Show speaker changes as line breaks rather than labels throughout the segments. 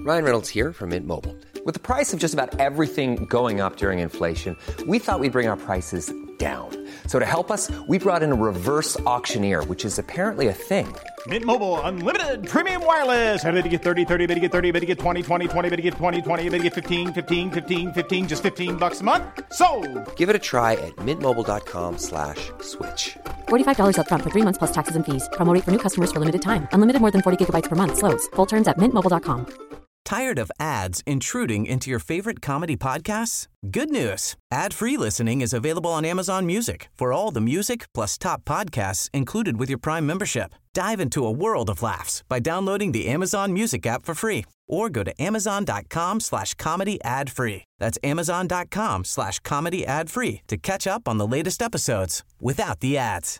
Ryan Reynolds here from Mint Mobile. With the price of just about everything going up during inflation, we thought we'd bring our prices down. So to help us, we brought in a reverse auctioneer, which is apparently a thing.
Mint Mobile Unlimited Premium Wireless. How to get 30, 30, bit to get 30, bit to get 20, 20, 20, bit to get 20, 20, bit to get 15, 15, 15, 15, just $15 a month? Sold!
Give it a try at mintmobile.com/switch.
$45 up front for 3 months plus taxes and fees. Promo rate for new customers for limited time. Unlimited more than 40 gigabytes per month. Slows full terms at mintmobile.com.
Tired of ads intruding into your favorite comedy podcasts? Good news. Ad-free listening is available on Amazon Music for all the music plus top podcasts included with your Prime membership. Dive into a world of laughs by downloading the Amazon Music app for free or go to amazon.com/comedy ad-free. That's amazon.com/comedy ad-free to catch up on the latest episodes without the ads.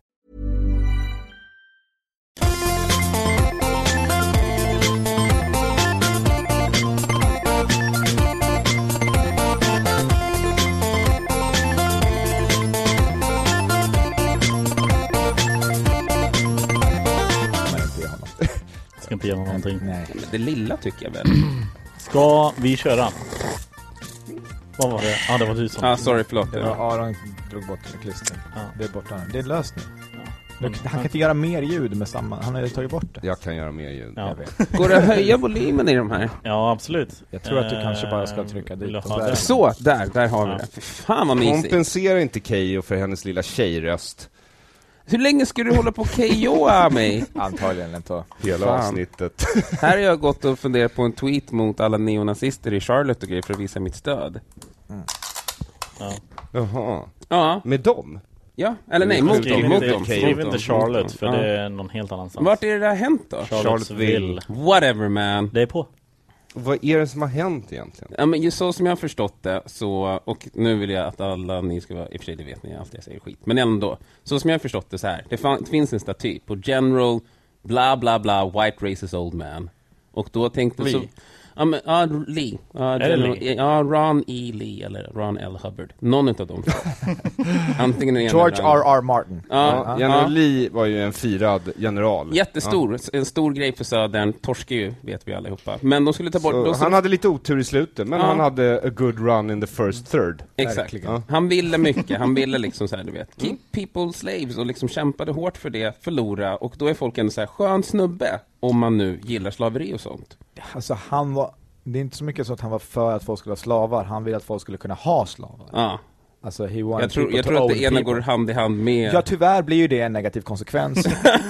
Ska inte ge någonting.
Nej. Men det lilla tycker jag väl.
Ska vi köra? Vad var det? Ja, det var du som...
sorry, förlåt.
Det var Aron drog bort med klister.
Ja.
Det är borta. Det är löst nu. Han kan inte göra mer ljud med samma. Han har ju tagit bort det.
Jag kan göra mer ljud.
Ja.
Jag vet.
Går det att höja volymen i de här?
Ja, absolut.
Jag tror att du kanske bara ska trycka dit.
Så, där har vi det. För fan vad mysigt.
Kompensera inte Keyyo för hennes lilla tjejröst.
Hur länge ska du hålla på KOa mig?
Antagligen inte.
Hela avsnittet.
Här har jag gått och funderat på en tweet mot alla neonazister i Charlotte och grejer för att visa mitt stöd.
Ja.
Jaha.
Ja.
Med dem?
Ja, eller nej, mot dem.
Skriv inte Charlotte, för det är någon helt annanstans.
Vart är det där hänt då?
Charlottesville.
Whatever, man.
Det är på.
Vad är det som har hänt egentligen?
Ja, men just så som jag har förstått det, så, och nu vill jag att alla ni ska vara, i och för sig det vet ni, alltid jag säger skit, men ändå, så som jag har förstått det så här, det finns en staty på General bla bla bla White Racist Old Man, och då tänkte
Lee.
så... Ja, men, Lee. Ja, Ron E. Lee eller Ron L. Hubbard. Någon utav dem. Antingen
George R.R. Martin.
Ja, General Lee var ju en firad general.
Jättestor. En stor grej för Södern. Torske ju, vet vi allihopa. Men de skulle ta bort...
Han hade lite otur i slutet, men han hade a good run in the first third.
Exakt. Han ville mycket. Han ville liksom så här, du vet. Keep people slaves och liksom kämpade hårt för det. Förlora. Och då är folk ändå så här, skön snubbe. Om man nu gillar slaveri och sånt.
Alltså det är inte så mycket så att han var för att folk skulle ha slavar. Han ville att folk skulle kunna ha slavar.
Ja.
Alltså,
jag tror att det ena går hand i hand med...
Ja, tyvärr blir ju det en negativ konsekvens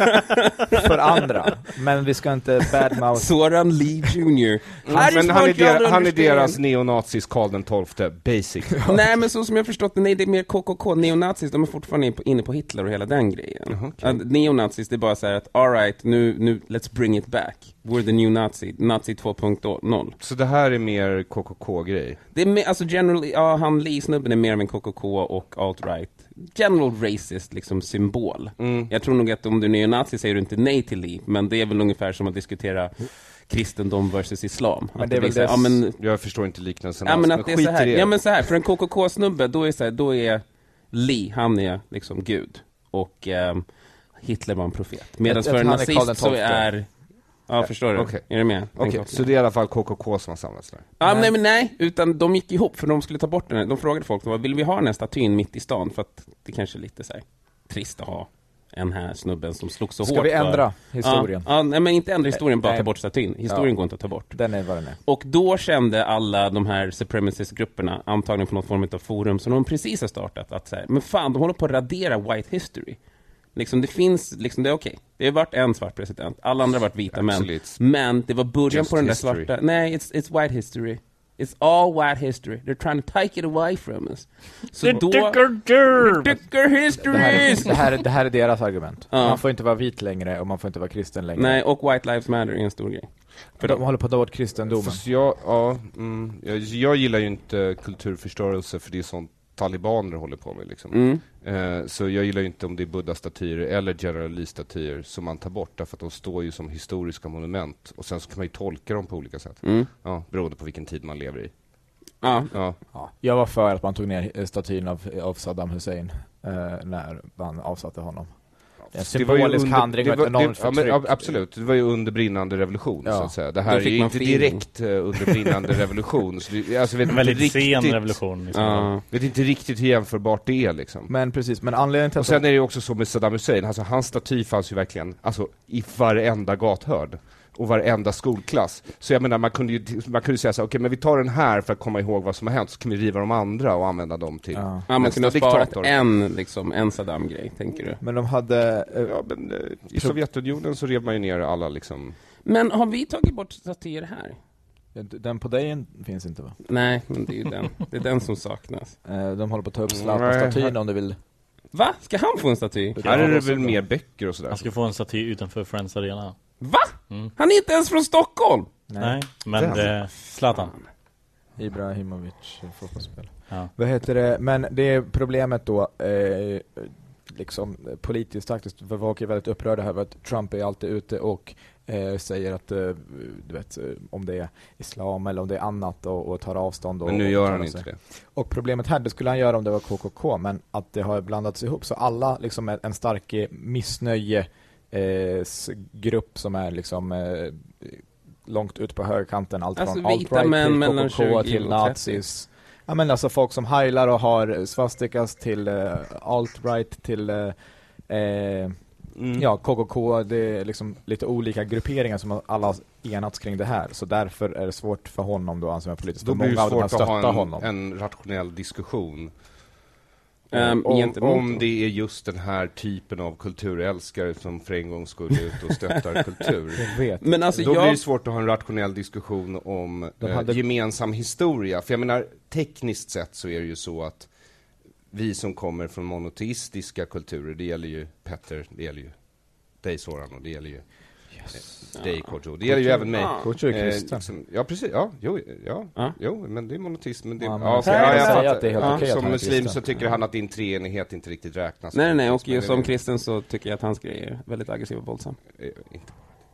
för andra. Men vi ska inte badmouth...
Soran Lee Jr.
Han är deras neonazis Karl den 12, basic.
Nej, men så som jag förstått det, nej, det är mer KKK. Neonazis, de är fortfarande inne på Hitler och hela den grejen. Okay. Neonazis, det är bara så här att all right, nu let's bring it back. We're the new Nazi 2.0.
Så det här är mer KKK-grej?
Det är mer, alltså generally, ja, han Lee-snubben är mer av en KKK och alt-right. General racist, liksom, symbol. Jag tror nog att om du är neonazi säger du inte nej till Lee, men det är väl ungefär som att diskutera kristendom versus islam.
Men det är väl det...
Ja, men jag förstår inte liknelsen.
Ja, men att det är så här. Ja, men så här, för en KKK-snubbe, då är Lee, han är liksom Gud. Och Hitler var en profet. Medan för en nazist så är... Ja, förstår du?
Okay.
Är du med?
Okay. Så det är i alla fall KKK som har samlats där?
Ja, nej, utan de gick ihop för de skulle ta bort den här. De frågade folk, vill vi ha den här statyn mitt i stan? För att det kanske är lite så här trist att ha en här snubben som slog så hårt.
Ska vi ändra historien?
Ja, nej, men inte ändra historien, bara ta bort statyn. Historien går inte att ta bort.
Den är vad den är.
Och då kände alla de här supremacist-grupperna, antagligen på någon form av forum som de precis har startat, att säga, men fan, de håller på att radera white history. Liksom, det finns, liksom, det är okej. Det har varit en svart president. Alla andra har varit vita män. Men det var början på den där svarta. Nej, it's white history. It's all white history. They're trying to take it away from us. Så då... Dicker histories!
Det här är deras argument. Man får inte vara vit längre och man får inte vara kristen längre.
Nej, och White Lives Matter är en stor grej.
För de håller på att ta bort kristendomen.
Jag gillar ju inte kulturförstörelse, för det är sånt talibaner håller på med liksom. Så jag gillar ju inte om det är Buddha-statyer eller General Lee-statyer som man tar bort, därför att de står ju som historiska monument och sen så kan man ju tolka dem på olika sätt. Beroende på vilken tid man lever i.
Ja. Jag var för att man tog ner statyn av Saddam Hussein när man avsatte honom. En symbolisk handling och ett enormt förtryck.
Ja, absolut, det var ju under brinnande revolution så att säga. Det här är ju inte direkt under brinnande revolution. Så det, alltså, vet
en väldigt
inte
sen
riktigt,
revolution.
Vet inte riktigt hur jämförbart det är liksom.
Men precis, men anledningen till
och sen är det ju också så med Saddam Hussein, alltså hans staty fanns ju verkligen i varenda gathörd och varenda skolklass. Så jag menar, man kunde ju säga så här, okej, men vi tar den här för att komma ihåg vad som har hänt, så kan vi riva de andra och använda dem till
man kunde ha sparat en Saddam-grej, tänker du?
Men de hade...
i Sovjetunionen så rev man ju ner alla liksom...
Men har vi tagit bort statyer här?
Den på dig finns inte, va?
Nej, men det är ju den. Det är den som saknas.
De håller på att ta upp Zlatan-statyn om du vill...
Va? Ska han få en staty?
Här är det väl mer böcker och sådär.
Han ska få en staty utanför Friends Arena.
Va? Han är inte ens från Stockholm!
Nej, men det Zlatan.
Ibrahimovic, fotbollsspel.
Ja.
Vad heter det? Men det är problemet då, liksom politiskt taktiskt, för folk är väldigt upprörda här, att Trump är alltid ute och säger att du vet, om det är islam eller om det är annat och tar avstånd.
Men nu gör han inte det.
Och problemet här, det skulle han göra om det var KKK, men att det har blandats ihop, så alla liksom är en stark missnöje grupp som är liksom långt ut på högerkanten, allt
alltså
från alt-right till KKK till nazis. Ja, men alltså folk som heilar och har svastikas till alt-right till KKK. Det är liksom lite olika grupperingar som alla enats kring det här. Så därför är det svårt för honom då, anser jag politiskt.
Då blir det svårt att ha
en
en rationell diskussion.
Om
det är just den här typen av kulturälskare som för en gång skulle ut och stöttar kultur.
Jag vet.
Men alltså
då blir det svårt att ha en rationell diskussion om gemensam historia. För jag menar, tekniskt sett så är det ju så att vi som kommer från monoteistiska kulturer, det gäller ju Petter, det gäller ju dig Soran och det gäller ju dig Kodjo. Det gäller ju även mig.
Kodjo är kristen.
Ja, precis. Jo, men det är monoteism. Men det, som muslim så tycker han att din treenighet inte riktigt räknas.
Nej, och som kristen så tycker jag att hans grej är väldigt aggressiv och våldsam.
Inte.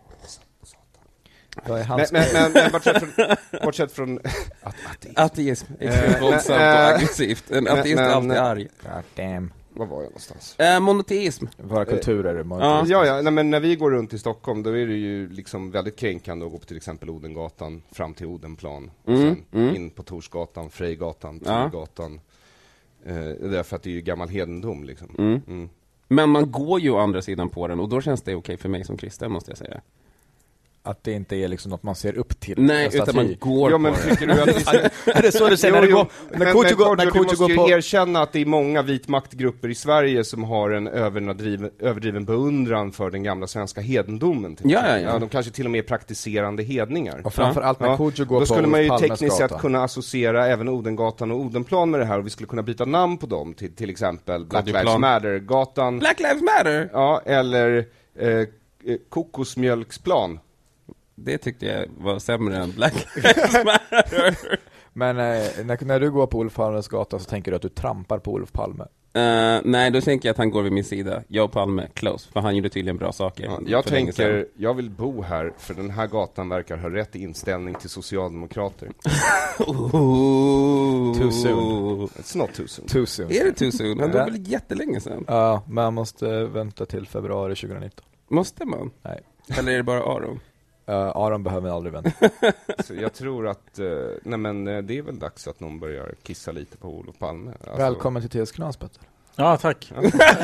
Men
bortsett från
ateism är våldsamt och aggressivt. En ateist är alltid arg.
God damn.
Var var jag någonstans?
Monoteism.
Våra kulturer.
Men när vi går runt i Stockholm, då är det ju liksom väldigt kränkande att gå på till exempel Odengatan fram till Odenplan. Och sen in på Torsgatan, Frejgatan, Tygatan. Därför att det är ju gammal hedendom liksom.
Men man går ju å andra sidan på den, och då känns det okej för mig som kristen, måste jag säga.
Att det inte är liksom något man ser upp till.
Nej, utan man går
men tycker du att
är det så du säger när du går?
När du måste ju erkänna att det är många vitmaktgrupper i Sverige som har en överdriven beundran för den gamla svenska hedendomen.
Ja.
De kanske till och med är praktiserande hedningar.
Och framförallt när Kodjo går på
då skulle man ju
Palmes
tekniskt
gata.
sett kunna associera även Odengatan och Odenplan med det här, och vi skulle kunna byta namn på dem till exempel Black Lives Matter-gatan.
Black Lives Matter?
Ja, eller Kokosmjölksplan.
Det tyckte jag var sämre än Black Lives Matter.
Men när du går på Olof Palmes gata så tänker du att du trampar på Olof Palme?
Nej, då tänker jag att han går vid min sida. Jag och Palme, close. För han gjorde tydligen bra saker.
Jag tänker, jag vill bo här, för den här gatan verkar ha rätt inställning till socialdemokrater.
Too soon.
It's not too soon.
Too soon.
Är det too soon? Han dog väl jättelänge sedan.
Ja, men man måste vänta till februari 2019.
Måste man?
Nej.
Eller är det bara Aron?
Aron behöver aldrig vänta.
Så jag tror att det är väl dags att någon börjar kissa lite på Olof Palme. Alltså.
Välkommen till TS Knas, Petter.
Ja, tack.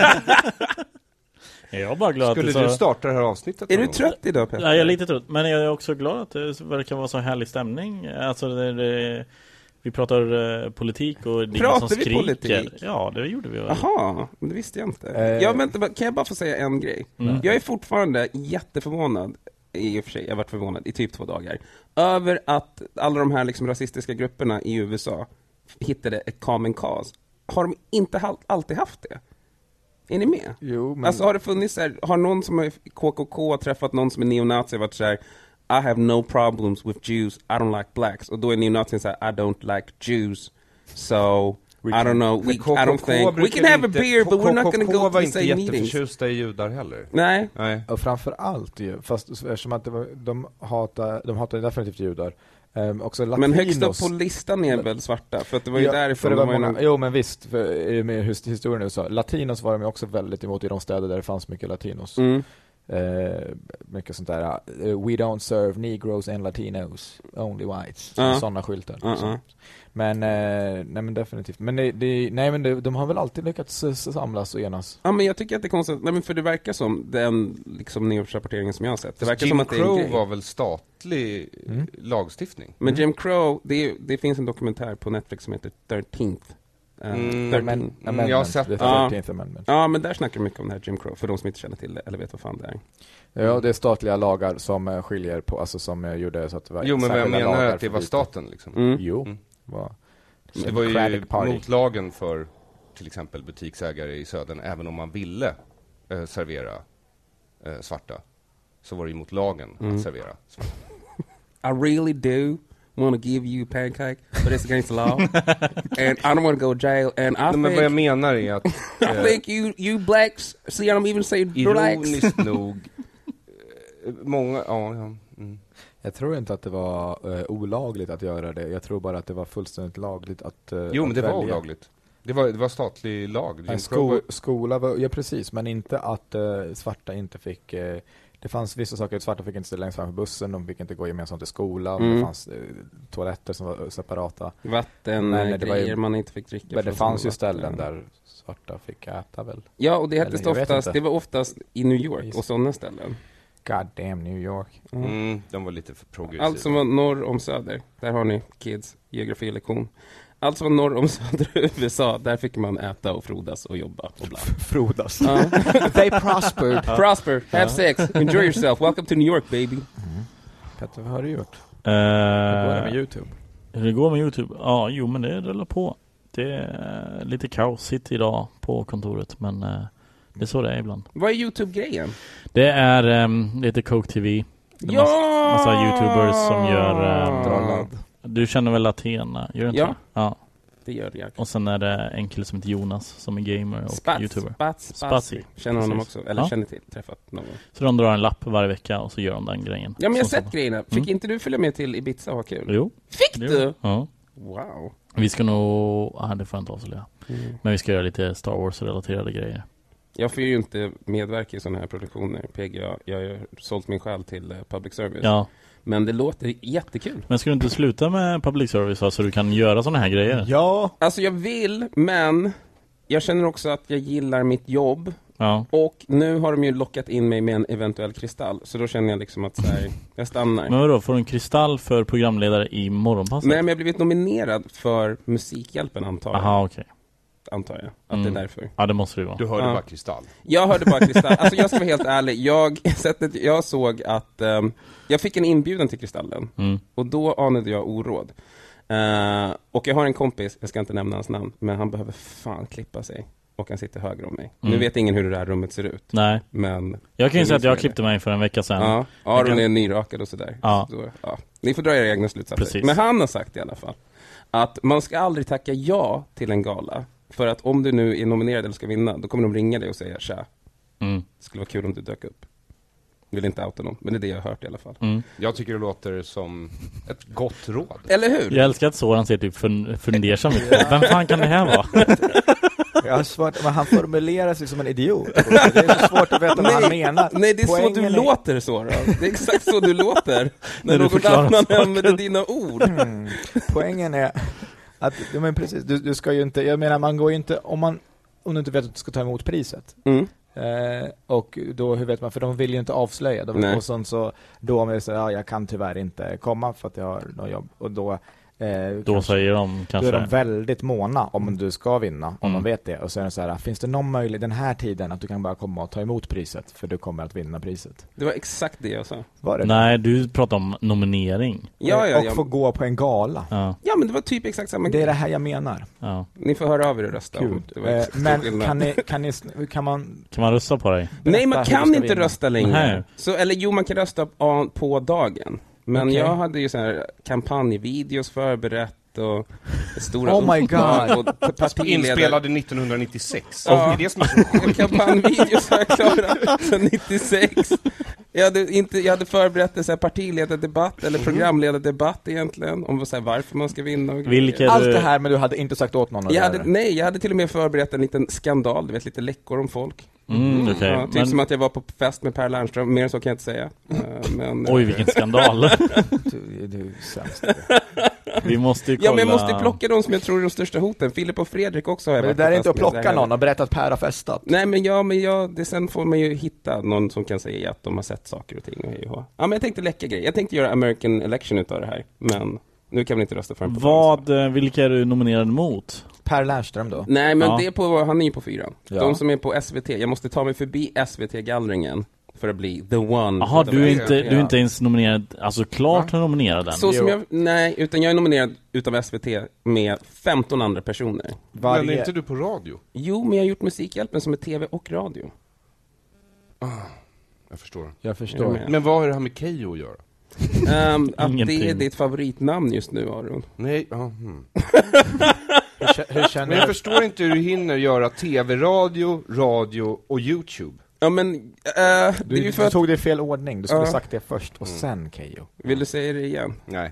Jag är bara glad.
Skulle du starta det här avsnittet?
Är du trött idag, Petter?
Ja, jag är lite trött. Men jag är också glad att det verkar vara så härlig stämning. Alltså vi pratar politik och det är ingen som skriker. Politik? Ja, det gjorde vi.
Jaha, det visste jag inte. Kan jag bara få säga en grej? Jag är fortfarande jätteförvånad. I och för sig, jag har varit förvånad i typ 2 dagar över att alla de här liksom rasistiska grupperna i USA hittade ett common cause. Har de inte alltid haft det? Är ni med?
Jo, men...
Alltså har det funnits här, har någon som är KKK träffat någon som är neonazi och varit så här: I have no problems with Jews, I don't like blacks, och då är neonazin så här: I don't like Jews, so I don't know, I don't think we can have a beer but we're not going to go to the same meetings.
Inte jätteförtjusta i judar heller.
Nej.
Och framför allt ju, fast eftersom att de hatar definitivt judar, Också latinos.
Men högst upp på listan är väl svarta? För att det var ju därifrån.
Det var många, jo men visst, för, med historien nu så. Latinos var de också väldigt emot i de städer där det fanns mycket latinos. Mycket sånt där. We don't serve Negroes and Latinos, only whites. Sådana skyltar. Men nej men definitivt. Men de har väl alltid lyckats samlas och enas.
Ja, men jag tycker att det är konstigt. Nej, men för det verkar som den liksom nyårsrapporteringen som jag har sett. Det verkar som att
Jim Crow var väl statlig lagstiftning.
Men Jim Crow, det finns en dokumentär på Netflix som heter 13th.
Jag har sett
Ja, men där snackar mycket om det här Jim Crow, för de som inte känner till det eller vet vad fan det är.
Ja, det är statliga lagar som skiljer på, alltså som gjorde så att det var.
Jo, men jag menar att det var staten liksom. Det var ju mot lagen för till exempel butiksägare i södern, även om man ville servera svarta, så var det ju mot lagen att servera svarta.
I really do want to give you a pancake, but it's against the law. And I don't want to go to jail. And I think,
men vad jag menar är att
I think you blacks, see I don't even say blacks.
Ironiskt nog många,
Jag tror inte att det var olagligt att göra det. Jag tror bara att det var fullständigt lagligt att
jo, men
att
det
välja.
var olagligt. Det var statlig lag.
Skola var, ja precis, men inte att svarta inte fick det fanns vissa saker, svarta fick inte stå längst framför bussen, de fick inte gå gemensamt till skolan, det fanns toaletter som var separata.
Vatten, grejer man inte fick dricka.
Men det fanns ju ställen där svarta fick äta väl.
Ja, och det var oftast i New York och sådana ställen.
God damn New York.
De var lite för progressiva.
Allt som var norr om söder, där har ni kids geografilektion. Allt som var norr om södra USA, där fick man äta och frodas och jobba och bla.
Frodas. They prospered.
Prosper, have sex, enjoy yourself, welcome to New York baby.
Petter, vad har du gjort? Hur går det med YouTube?
Hur går med YouTube? Ja, jo men det rullar på. Det är lite kaosigt idag på kontoret, men det är så det är ibland.
Vad är YouTube-grejen?
Det är lite Coke TV. Massa YouTubers som gör... du känner väl Athena, gör du inte? Ja,
det gör jag.
Och sen är det en kille som heter Jonas som är gamer och YouTuber.
Spatsy. Känner honom också, eller känner till, träffat någon gång.
Så de drar en lapp varje vecka och så gör de den grejen.
Ja, men jag har sett grejerna. Fick inte du följa med till Ibiza och ha kul?
Jo.
Fick du?
Ja.
Wow.
Vi ska nog... det får jag inte avslöja. Men vi ska göra lite Star Wars-relaterade grejer.
Jag får ju inte medverka i sådana här produktioner, PGA. Jag har sålt min själ till public service.
Ja.
Men det låter jättekul.
Men ska du inte sluta med public service så du kan göra sådana här grejer?
Ja. Alltså jag vill, men jag känner också att jag gillar mitt jobb.
Ja.
Och nu har de ju lockat in mig med en eventuell kristall. Så då känner jag liksom att så här, jag stannar.
Men vadå, får du en kristall för programledare i Morgonpasset?
Nej, men jag har blivit nominerad för Musikhjälpen, antar jag.
Aha, okej.
Antar jag, att det är därför.
Ja, det måste det vara.
Du hörde bara kristall.
Jag hörde bara kristall. Alltså jag ska vara helt ärlig. Jag såg att jag fick en inbjudan till kristallen. Och då anade jag oråd. Och jag har en kompis, jag ska inte nämna hans namn, men han behöver fan klippa sig. Och han sitter höger om mig. Nu vet ingen hur det här rummet ser ut.
Nej.
Men
jag kan ju säga att jag klippte mig för en vecka sedan.
Ja, Aron är nyrakad och sådär.
Ja.
Så, ni får dra era egna slutsatser.
Precis.
Men han har sagt i alla fall att man ska aldrig tacka ja till en gala. För att om du nu är nominerad eller ska vinna, då kommer de ringa dig och säga tja. Det skulle vara kul om du dök upp. Vill inte outa någon, men det är det jag har hört i alla fall.
Jag tycker det låter som ett gott råd.
Eller hur?
Jag älskar att Soran ser typ fundersam ut. Vem fan kan det här vara?
Jag har svårt, men han formulerar sig som en idiot. Det är så svårt att veta vad han menar.
Nej, det är
Poängen
så du låter, Soran. Det är exakt så du låter. När någon annan använder dina ord.
Poängen är att, men precis, du ska ju inte, jag menar man går ju inte, om du inte vet att du ska ta emot priset. Och då, hur vet man, för de vill ju inte avslöja. Och sånt, så då om jag säger, jag kan tyvärr inte komma för att jag har något jobb. Och då
säger de kanske...
Då är de väldigt måna om du ska vinna, om de vet det. Och så är det så här, finns det någon möjlighet den här tiden att du kan bara komma och ta emot priset, för du kommer att vinna priset?
Det var exakt det jag sa.
Var det?
Nej, du pratar om nominering.
Och få gå på en gala.
Ja, men det var typ exakt samma.
Det är det här jag menar.
Ja.
Ni får höra av er och rösta.
Men kan man
rösta på dig?
Nej, man kan inte rösta längre. Så, eller man kan rösta på dagen. Men jag hade ju så här kampanjvideos förberett och stora
inspelade 1996. Det är det som är så sjukt.
Kampanjvideos har jag klarat sedan 96. Jag hade förberett en så här partiledardebatt eller programledardebatt egentligen om så här, varför man ska vinna.
Allt det här, men du hade inte sagt åt någon.
Jag hade till och med förberett en liten skandal, du vet, lite läckor om folk.
Okay.
Ja, typ som att jag var på fest med Per Lernström. Mer så kan jag inte säga.
Oj, vilken skandal.
Du är sämst.
Vi måste ju kolla...
Ja, men jag måste ju plocka de som jag tror är de största hoten. Filip och Fredrik också har jag
varit. Men det där är inte att plocka någon och berätta att Per har festat.
Nej, men sen får man ju hitta någon som kan säga att de har sett saker och ting. Ja, men jag tänkte läcka grejer. Jag tänkte göra American Election utav det här. Men nu kan vi inte rösta för en
vilka är du nominerad mot?
Per Lernström då?
Nej, men det är han är ju på 4. Ja. De som är på SVT. Jag måste ta mig förbi SVT-gallringen för att bli the one.
Jaha, du är inte ens nominerad, alltså klart nominerad den.
Så som utan jag är nominerad utav SVT med 15 andra personer.
Men är inte du på radio?
Jo, men jag har gjort Musikhjälpen som är tv och radio.
Jag förstår. Men vad har det här med Keyyo att göra?
Att det är ditt favoritnamn just nu, Aron.
Nej, men jag förstår inte hur du hinner göra tv-radio, radio och YouTube.
Ja, men
du tog det i fel ordning. Du skulle sagt det först och sen Keyyo.
Vill du säga det igen?
Nej.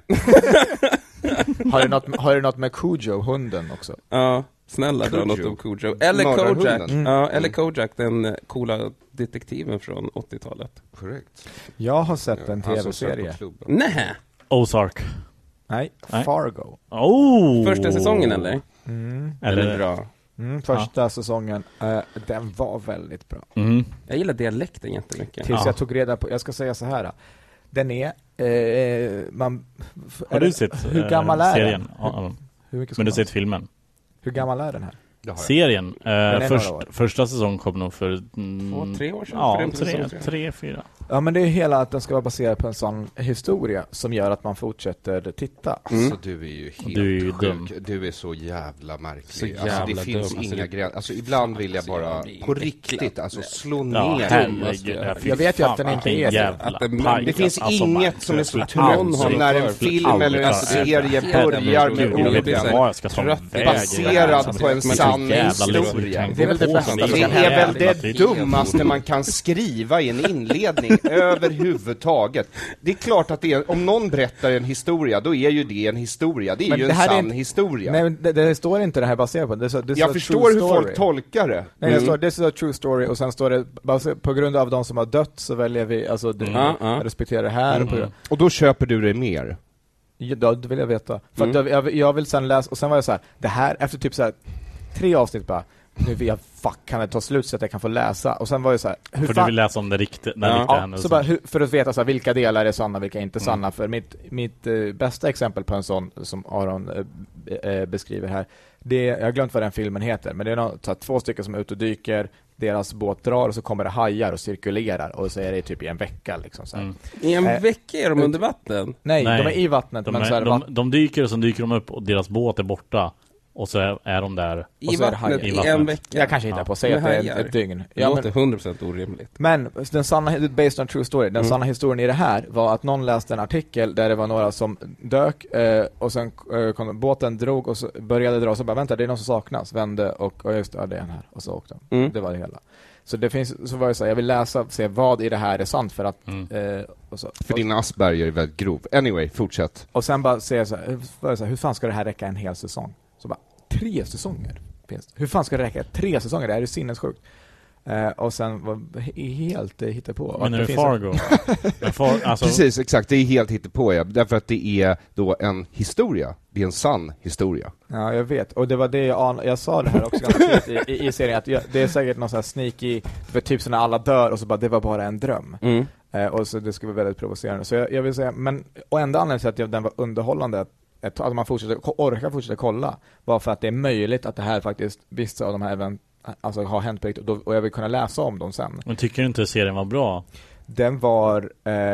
Har du något med Cujo, hunden också?
Ja, snälla dra något om Cujo. Eller Kojak. Eller Kojak, den coola detektiven från 80-talet.
Korrekt.
Jag har sett en tv-serie.
Nej.
Ozark.
Nej, Fargo.
Första säsongen eller? Eller bra.
Första säsongen, den var väldigt bra.
Jag gillar dialekten jättemycket.
Tills jag tog reda på, jag ska säga så här. Den är
har du sett
hur gammal är
serien?
Den?
Men du har sett filmen?
Hur gammal är den här?
Serien, första säsong kom nog för
2-3 år sedan.
Ja, 3-4.
Ja, men det är hela att den ska vara baserad på en sån historia som gör att man fortsätter titta.
Så du är ju helt sjuk. Du är så jävla märklig. Så jävla det finns inga gränser. Alltså ibland vill jag bara på riktigt slå ner.
Jag vet ju att den inte är
det finns inget som är så trött som när en film eller en serie börjar med orden baserad på en sann historia. Det är väl det bästa. Det är väl det dummaste man kan skriva i en inledning överhuvudtaget. Det är klart att om någon berättar en historia, då är ju det en historia. Det är ju en sann historia.
Nej, men det står inte det här baserat på.
Jag förstår hur folk tolkar det.
Nej, det står this is a true story och sen står det på grund av de som har dött så väljer vi respektera det här.
Och då köper du det mer?
Ja, det vill jag veta. För att jag vill sen läsa, och sen var jag så här, det här efter typ så här 3 avsnitt bara, nu vill jag kan det ta slut så att jag kan få läsa. Och sen var det så här,
för du vill läsa om det riktigt
så bara, för att veta så här, vilka delar är sanna, vilka är inte sanna. För mitt bästa exempel på en sån som Aron beskriver här, jag har glömt vad den filmen heter, men det är 2 stycken som är ute och dyker, deras båt drar och så kommer det hajar och cirkulerar och så är det typ i en vecka liksom så här.
I en vecka är de under vatten?
Nej, de är i vattnet.
De dyker och så dyker de upp och deras båt är borta. Och så är de där
i vattnet i en vecka.
Jag kanske hittar på att säga att det är ett dygn.
Det låter 100% orimligt.
Men den sanna, based on true story, den sanna historien i det här var att någon läste en artikel där det var några som dök och sen båten drog och så började dra och så bara, vänta, det är någon som saknas. Vände och just det är en här. Och så åkte de. Det var det hela. Så det finns, så var det så här, jag vill läsa se vad i det här är sant för att och så.
För din Asperger är väldigt grov. Anyway, fortsätt.
Och sen bara säga så här, hur fan ska det här räcka en hel säsong? Så bara 3 säsonger finns. Hur fan ska det räcka 3 säsonger? Det här är sinnessjukt. Och sen var helt hittepå.
Men är det Fargo?
Precis, exakt. Det är helt hittepå, ja. Därför att det är då en historia. Det är en sann historia.
Ja, jag vet. Och det var det jag sa det här också i serien. Att det är säkert någon sån här sneaky, för typ så när alla dör och så bara, det var bara en dröm. Och så det skulle vara väldigt provocerande. Så jag vill säga, men och enda anledningen till att den var underhållande att man orkar fortsätta kolla var för att det är möjligt att det här faktiskt vissa av de här även har hänt på riktigt och jag vill kunna läsa om dem sen.
Men tycker du inte serien var bra?
Den var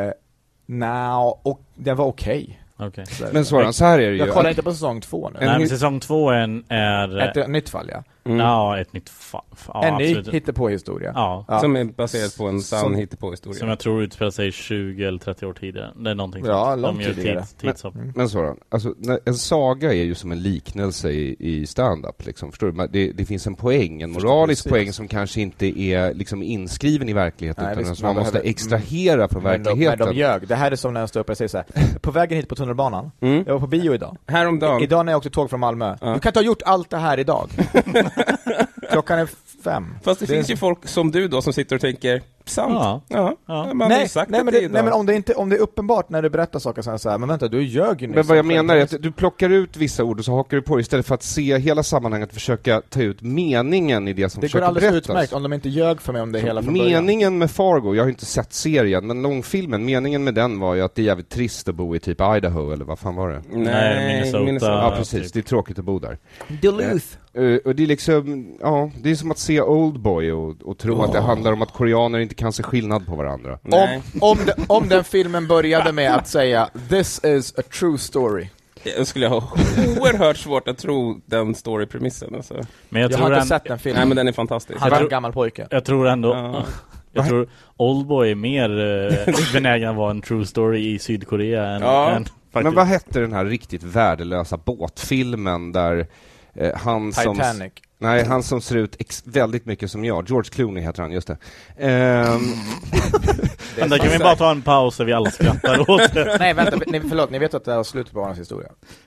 den var okej.
Men så här är det ju.
Jag kollar inte på säsong 2 nu.
Nej, men säsong 2 är
ett nytt fall, ja.
Ja, ett nytt
en ny hittepåhistoria.
Ja.
Som är baserat på en sann hittepåhistoria.
Som jag tror utspelar sig 20 eller 30 år tidigare. Det är någonting
långt tidigare.
Men Soran, alltså, en saga är ju som en liknelse i stand-up. Liksom, förstår du? Det finns en poäng, en moralisk poäng som kanske inte är liksom inskriven i verkligheten. Nej, utan som man måste extrahera från verkligheten.
Men de ljög. Det här är som när jag står upp och säger så här. På vägen hit på tunnelbanan. Jag var på bio idag.
Häromdagen.
Idag när jag åkte tåg från Malmö. Du kan inte ha gjort allt det här idag. Klockan är 5.
Fast det finns ju folk som du då som sitter och tänker sant. Ja. Man har sagt
nej, men om det är uppenbart när du berättar saker så här, men vänta, du ljög ju nyss.
Men vad jag menar är att du plockar ut vissa ord och så hakar du på istället för att se hela sammanhanget och försöka ta ut meningen i det som försöker berättas. Det går alldeles utmärkt
om de inte ljög för mig om det hela från början.
Meningen med Fargo, jag har ju inte sett serien, men långfilmen, meningen med den var ju att det är jävligt trist att bo i typ Idaho, eller vad fan var det?
Nej, Minnesota.
Ja, precis. Typ. Det är tråkigt att bo där.
Duluth.
Och det är liksom, det är som att se Oldboy och tro att det handlar om att koreaner inte kan se skillnad på varandra.
Om den filmen började med att säga this is a true story.
Jag skulle ha oerhört svårt att tro den story-premissen. Alltså.
Men jag har inte sett den filmen.
Nej, men den är fantastisk.
Han är en gammal pojke.
Jag tror ändå... Jag tror Oldboy är mer benägen att vara en true story i Sydkorea än
men vad hette den här riktigt värdelösa båtfilmen där han
Titanic.
Han som ser ut väldigt mycket som jag. George Clooney heter han, just det.
Där kan vi bara ta en paus så vi alla skrattar åt det.
Nej, vänta, förlåt, ni vet att det är slutet på barnens historia.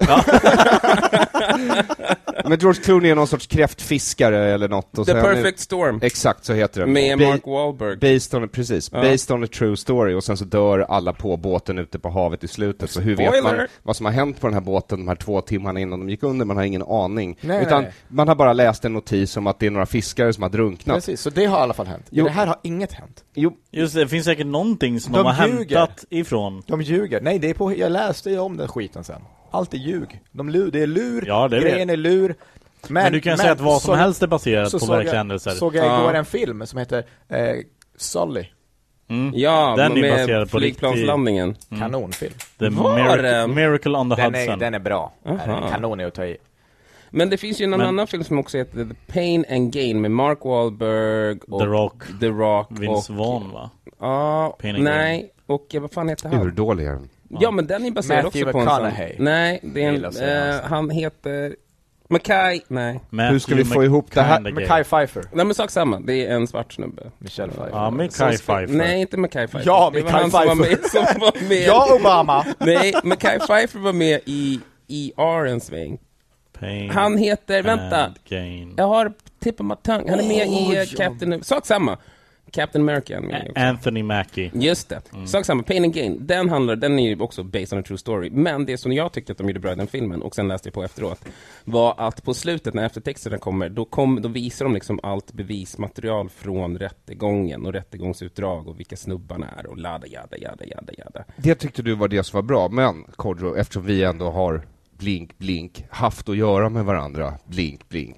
Men George Clooney är någon sorts kräftfiskare eller något. Och
The Perfect Storm.
Exakt, så heter den.
Med Mark Wahlberg.
Based on a true story. Och sen så dör alla på båten ute på havet i slutet. Så hur vet man vad som har hänt på den här båten de här 2 timmarna innan de gick under? Man har ingen aning. Nej. Man har bara läst en notis om att det är några fiskare som har drunknat.
Precis, så det har i alla fall hänt. Det här har inget hänt.
Jo. Just det finns säkert någonting som de har hämtat ifrån.
De ljuger. Nej, det är jag läste ju om den skiten sen. Allt är ljug. Det är lur.
Ja, det
grejen är lur.
Men du kan säga att vad som helst är baserat på verkliga händelser.
Såg jag igår en film som heter Sully.
Ja,
den är
med
baserad på
flygplanslandningen.
Kanonfilm.
The Miracle on the Hudson.
Den är bra. Kanon är att ta i.
Men det finns ju en annan film som också heter The Pain and Gain med Mark Wahlberg och The Rock
Vince Vaughn, va?
Ja, nej. Och vad fan heter han?
Hur dålig är den?
Ja, men den är baserad också på en sån. Nej, det är han heter Mackay. Nej.
Hur ska vi få ihop det här?
Mackay Pfeiffer.
Nej, men sak samma. Det är en svart snubbe.
Michelle Pfeiffer.
Ja, Mackay Pfeiffer.
Nej, inte Mackay Pfeiffer.
Ja, Mackay Pfeiffer.
Som var med.
Ja, Obama.
Nej, Mackay Pfeiffer var med i ER en sväng. Han heter, vänta. Jag har tip of my tongue. Han är med i Captain... Sak samma. Captain America.
Anthony Mackie.
Just det. Sak samma. Pain and Gain. Den är ju också based on a true story. Men det som jag tyckte att de gjorde bra i den filmen, och sen läste jag på efteråt, var att på slutet när eftertexterna kommer, då visar de liksom allt bevismaterial från rättegången och rättegångsutdrag och vilka snubbarna är och jada.
Det tyckte du var det som var bra. Men, Kodjo, eftersom vi ändå har blink, haft att göra med varandra, blink.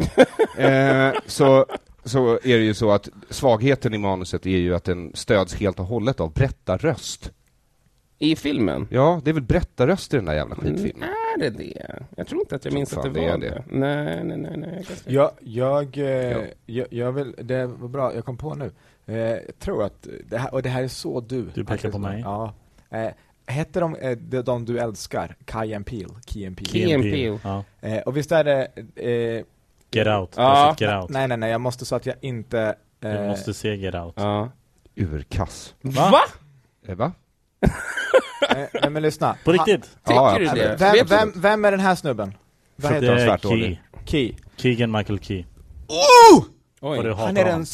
Så är det ju så att svagheten i manuset är ju att den stöds helt och hållet av berättarröst.
I filmen?
Ja, det är väl berättarröst i den där jävla skitfilmen.
Är det? Jag tror inte att jag minns att det var det. Nej.
Jag vill, det var bra, jag kom på nu. Jag tror att, det här är så du.
Du pekar på mig.
Ja. Heter de du älskar? Key and Peele.
Ja.
Och visst är det...
Get Out. Get Out.
Nej, jag måste så att jag inte...
Du måste se Get Out.
Ja.
Urkass.
Va?
Va?
Nej, men lyssna.
På riktigt?
Tycker du det?
Vem är den här snubben? Vad heter han? Key.
Keegan Michael Key.
Han är den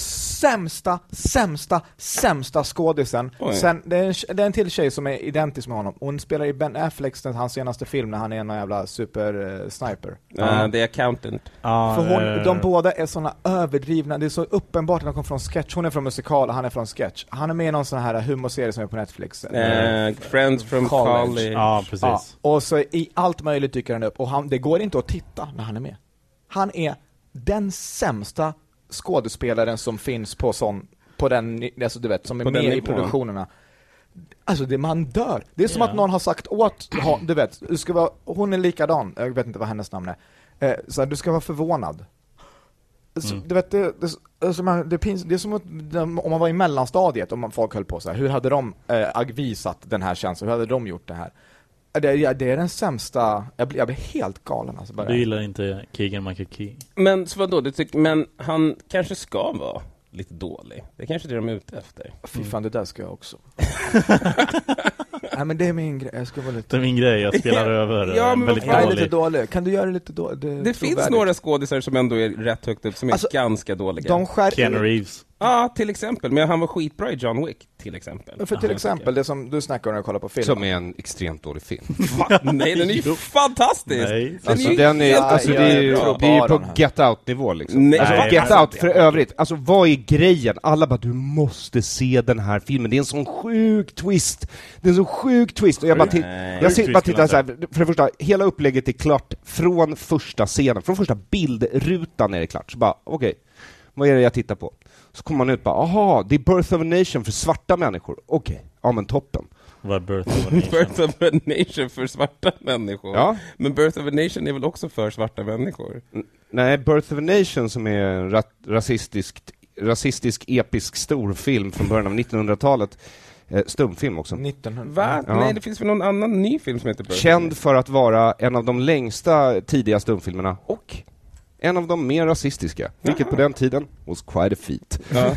sämsta skådisen. Sen, det är en till tjej som är identisk med honom. Hon spelar i Ben Afflecks, hans senaste film, när han är en jävla super sniper.
The Accountant.
För de båda är såna överdrivna. Det är så uppenbart att de kommer från sketch. Hon är från musikal och han är från sketch. Han är med i någon sån här humorserie som är på Netflix.
Friends from College.
Ja, precis. Ja.
Och så i allt möjligt dyker han upp. Och det går inte att titta när han är med. Han är den sämsta skådespelaren som finns på den, alltså du vet, som är med i produktionerna. Alltså man dör. Det är som att någon har sagt åt, du vet, hon är likadan. Jag vet inte vad hennes namn är. Så du ska vara förvånad. Du vet, det är som att om man var i mellanstadiet, om folk höll på så här, hur hade de visat den här känslan? Hur hade de gjort det här? Det är den sämsta. Jag blir helt galen alltså, bara.
Du gillar inte Keegan-Michael Key.
Men så vadå, men han kanske ska vara lite dålig. Det är kanske det de är ute efter.
Fy fan, det där ska jag också. Nej, men det är min grej. Jag ska vara lite...
Det är min grej, jag spelar över.
Ja, men
väldigt
jag är
dålig.
lite dålig. Kan du göra det lite dålig?
Det finns några skådisar som ändå är rätt högt upp, som är ganska dåliga.
Keanu Reeves.
Ja, till exempel. Men han var skitbra i John Wick, till exempel.
För till exempel, det som du snackar om när jag kollar på film.
Som är en extremt dålig film.
Nej, den är ju fantastisk.
Nej.
Det är ju på Get Out-nivå liksom.
Nej.
Alltså, Get Out för övrigt. Alltså, vad är grejen? Alla bara, du måste se den här filmen. Det är en sån sjuk twist. Det är en sån sjuk twist. Och jag bara tittar så här. För det första, hela upplägget är klart från första scenen. Från första bildrutan är det klart. Så bara, okej. Vad är det jag tittar på? Så kommer man ut och bara, aha, det är Birth of a Nation för svarta människor. Okej, ja men toppen.
Vad är Birth of a Nation?
Birth of a Nation för svarta människor.
Ja.
Men Birth of a Nation är väl också för svarta människor?
Nej, Birth of a Nation som är en rasistisk episk storfilm från början av 1900-talet. Stumfilm också.
1900.
Va?
Ja.
Nej, det finns väl någon annan ny film som heter Birth.
Känd för att vara en av de längsta tidiga stumfilmerna och en av de mer rasistiska, vilket på den tiden was quite a feat.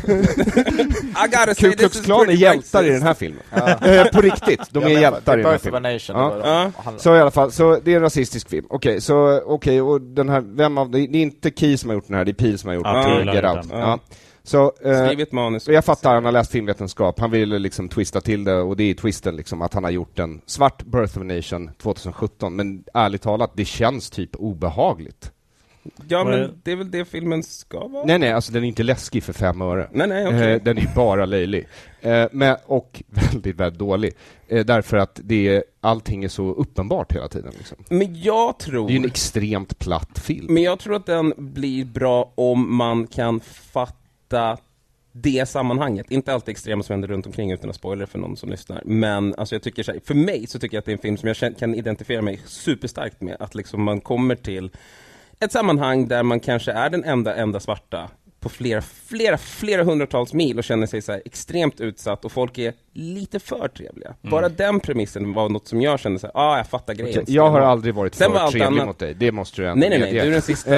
Ku Klux Klan är hjältar i den här filmen. På riktigt, de är hjältar i den här filmen. Så i alla fall, så det är en rasistisk film. Okej, och den här, det är inte Key som har gjort den här, det är Peele som har gjort den. Get Out. Ja. Så,
skrivit manus.
Jag fattar, han har läst filmvetenskap. Han ville liksom twista till det, och det är twisten liksom att han har gjort en svart Birth of a Nation 2017. Men ärligt talat, det känns typ obehagligt.
Ja, men det är väl det filmen ska vara?
Nej, alltså den är inte läskig för 5 öre.
Nej, okej.
Den är ju bara löjlig. Och väldigt, väldigt dålig. Därför att allting är så uppenbart hela tiden. Liksom.
Men jag tror...
Det är ju en extremt platt film.
Men jag tror att den blir bra om man kan fatta det sammanhanget. Inte alltid extrema som händer runt omkring utan att spoiler för någon som lyssnar. Men alltså jag tycker så här, för mig så tycker jag att det är en film som jag kan identifiera mig superstarkt med. Att liksom man kommer till ett sammanhang där man kanske är den enda svarta på flera hundratals mil och känner sig så här extremt utsatt, och folk är lite för trevliga. Bara den premissen var något som jag kände så här, jag fattar grejen.
Okay, jag har aldrig varit för trevlig mot dig. Det måste du ändå
Nej, du är den sista.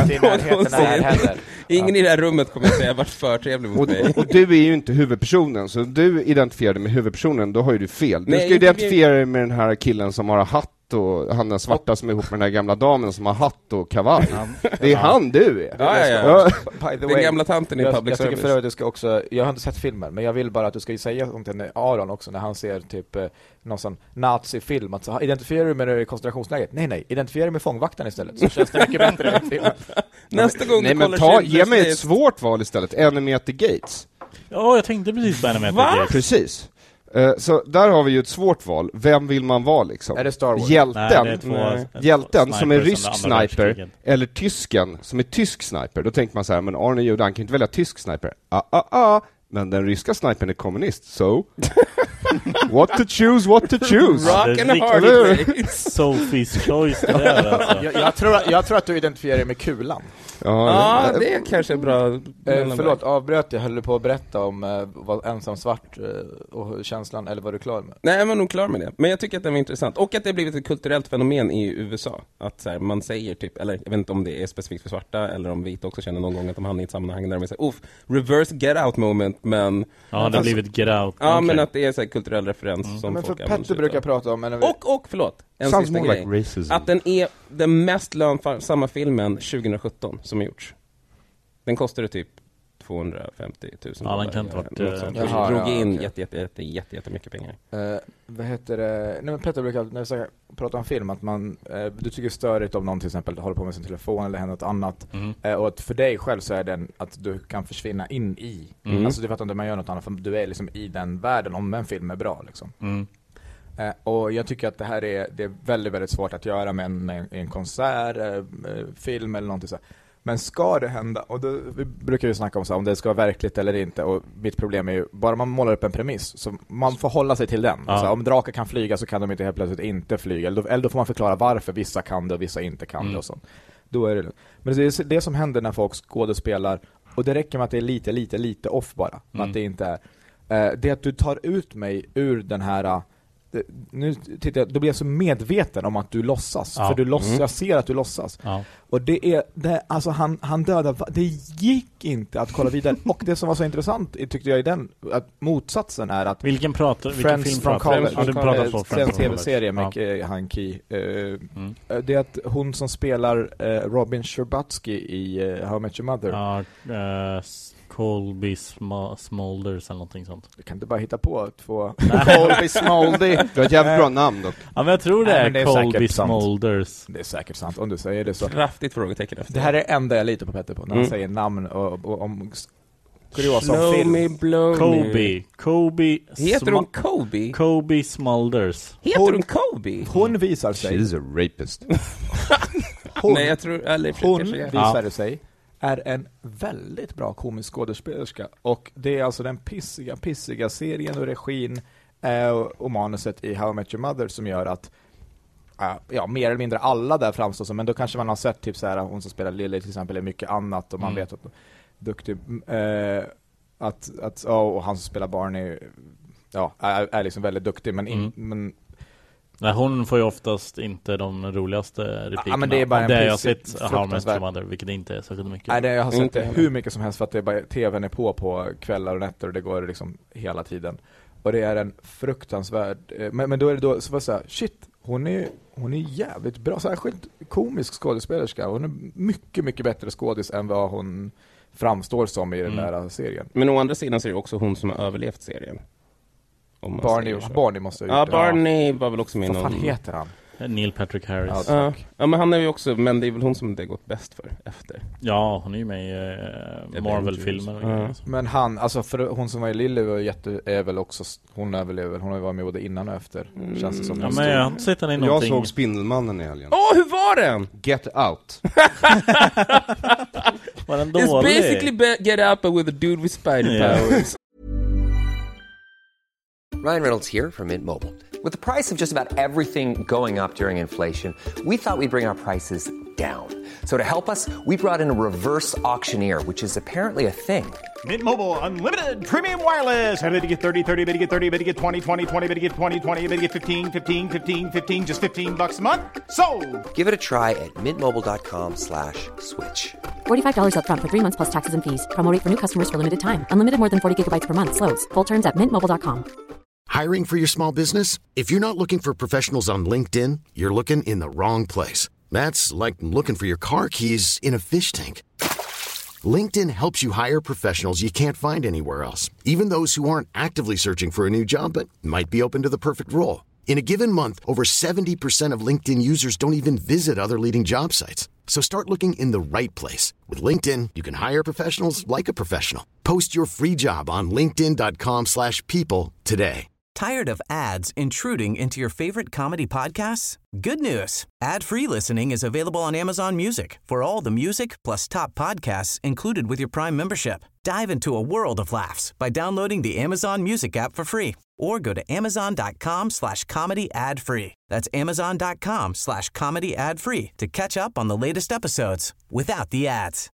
Ingen i det här rummet kommer att säga jag har varit för trevlig mot dig.
Och du är ju inte huvudpersonen, så du identifierar dig med huvudpersonen, då har ju du fel. Du ska identifiera dig med den här killen som har hatt, och han den svarta som är ihop med den här gamla damen som har hatt och kavaj. Det är han du är.
Ja. Den gamla tanten i public service.
Jag tycker jag har inte sett filmen, men jag vill bara att du ska säga om till Aron också när han ser typ någon sån nazi-film, att så, identifierar du med det i koncentrationsläget? Nej, identifierar med fångvakten istället, så känns det mycket bättre i filmen.
Nästa gång
du kollar ge mig ett svårt val istället. Enemy at the Gates.
Ja, jag tänkte precis på Enemy at the Gates.
Precis. Så där har vi ju ett svårt val. Vem vill man vara liksom?
Är det Star Wars?
Hjälten som är rysk sniper, eller tysken som är tysk sniper. Då tänker man så här, men Arne Judan kan inte välja tysk sniper. Men den ryska snipern är kommunist, so what to choose.
Rock and a hard place.
Sophie's choice det där, alltså.
jag tror att du identifierar dig med kulan.
Ja, det är kanske är bra.
Förlåt, avbröt jag. Höll du på att berätta om vad ensam svart och känslan, eller var du klar med?
Nej, jag var nog klar med det. Men jag tycker att det var intressant. Och att det har blivit ett kulturellt fenomen i USA. Att så här, man säger typ, eller jag vet inte om det är specifikt för svarta eller om vita också känner någon gång att de hamnar i ett sammanhang där de säger, reverse get out moment, men...
Ja, det har blivit get out.
Ja, men att det är så här kulturell referens som
men
folk
för Petter brukar prata om...
Och förlåt, en sista grej. Like att den är den mest lönsamma filmen 2017 som har gjorts. Den kostade typ 250 000.
Ja, den kan inte
varit... drog in jättemycket pengar.
Vad heter det? Nej, men Petter brukar, när vi pratar om film, att man, du tycker störigt om någon till exempel håller på med sin telefon eller händer något annat. Och att för dig själv så är den att du kan försvinna in i. Alltså du fattar inte, man gör något annat, för du är liksom i den världen om en film är bra liksom. Och jag tycker att det är väldigt, väldigt svårt att göra med en konsert, film eller någonting så. Men ska det hända, och vi brukar ju snacka om så här, om det ska vara verkligt eller inte, och mitt problem är ju, bara man målar upp en premiss så man får hålla sig till den. Så om drakar kan flyga så kan de inte helt plötsligt inte flyga, eller då får man förklara varför vissa kan det och vissa inte kan det och sånt. då är det lugnt. Men det är det som händer när folk skådespelar, och det räcker med att det är lite off bara. Att det inte är. Det är att du tar ut mig ur den här... Nu tittar jag, då blir jag så medveten om att du låtsas. För du låtsas, jag ser att du låtsas. Och det är alltså han dödade, det gick inte att kolla vidare. Och det som var så intressant tyckte jag i den, att motsatsen är att
vilken film pratar
den tv-serie med Hanky. Det är att hon som spelar Robin Scherbatsky i How I Met Your Mother.
Colby Smulders eller någonting sånt.
Du kan inte bara hitta på två Colby Smoldy.
Du har ett jävligt bra namn dock.
Ja, men jag tror det är Colby Smulders.
Det är säkert sant om du säger det så.
Kraftigt frågetecken efter.
Det här är det enda jag litar på Petter på när han säger namn och om kuriosa
om film.
Kobe.
Heter hon Kobe?
Kobe Smulders.
Heter hon Kobe?
Hon visar sig.
She's a rapist.
Nej, jag tror
hon visar sig är en väldigt bra komisk skådespelerska, och det är alltså den pissiga serien och regin och manuset i How I Met Your Mother som gör att mer eller mindre alla där framstår som, men då kanske man har sett typ så här, hon som spelar Lily till exempel är mycket annat, och man vet att duktig och han som spelar Barney är liksom väldigt duktig, men
nej, hon får ju oftast inte de roligaste replikerna.
Men det är bara
det jag har sett How I Met Your Mother, vilket inte är särskilt mycket.
Nej, jag har sett det hur mycket som helst, för att det är bara, tvn är på kvällar och nätter, och det går liksom hela tiden. Och det är en fruktansvärd... Men då är det då så att säga, shit, hon är jävligt bra, särskilt komisk skådespelerska. Hon är mycket, mycket bättre skådis än vad hon framstår som i den där serien.
Men å andra sidan så är det också hon som har överlevt serien.
Barney måste ha gjort det.
Barney var väl också med.
Vad fan heter han?
Neil Patrick Harris.
Ja, men han är ju också, men det är väl hon som det har gått bäst för efter.
Ja, hon är ju med i Marvel-filmer.
Men han, alltså för hon som var i Lily är väl också, hon överlever. Hon har ju varit med både innan och efter. Känns det som.
Ja, men jag sitter i någonting.
Jag såg Spindelmannen i helgen.
Hur var den?
Get Out.
Var den dålig?
It's basically Get Out but with a dude with spider powers.
Ryan Reynolds here from Mint Mobile. With the price of just about everything going up during inflation, we thought we'd bring our prices down. So to help us, we brought in a reverse auctioneer, which is apparently a thing.
Mint Mobile Unlimited Premium Wireless. How to get 30, 30, bit to get 30, bit to get 20, 20, 20, bit to get 20, 20, bit to get 15, 15, 15, 15, just $15 a month. Sold!
Give it a try at mintmobile.com/switch.
$45 up front for 3 months plus taxes and fees. Promo rate for new customers for limited time. Unlimited more than 40 gigabytes per month. Slows full terms at mintmobile.com.
Hiring for your small business? If you're not looking for professionals on LinkedIn, you're looking in the wrong place. That's like looking for your car keys in a fish tank. LinkedIn helps you hire professionals you can't find anywhere else, even those who aren't actively searching for a new job but might be open to the perfect role. In a given month, over 70% of LinkedIn users don't even visit other leading job sites. So start looking in the right place. With LinkedIn, you can hire professionals like a professional. Post your free job on linkedin.com/people today.
Tired of ads intruding into your favorite comedy podcasts? Good news. Ad-free listening is available on Amazon Music for all the music plus top podcasts included with your Prime membership. Dive into a world of laughs by downloading the Amazon Music app for free or go to amazon.com/comedy ad-free. That's amazon.com/comedy ad-free to catch up on the latest episodes without the ads.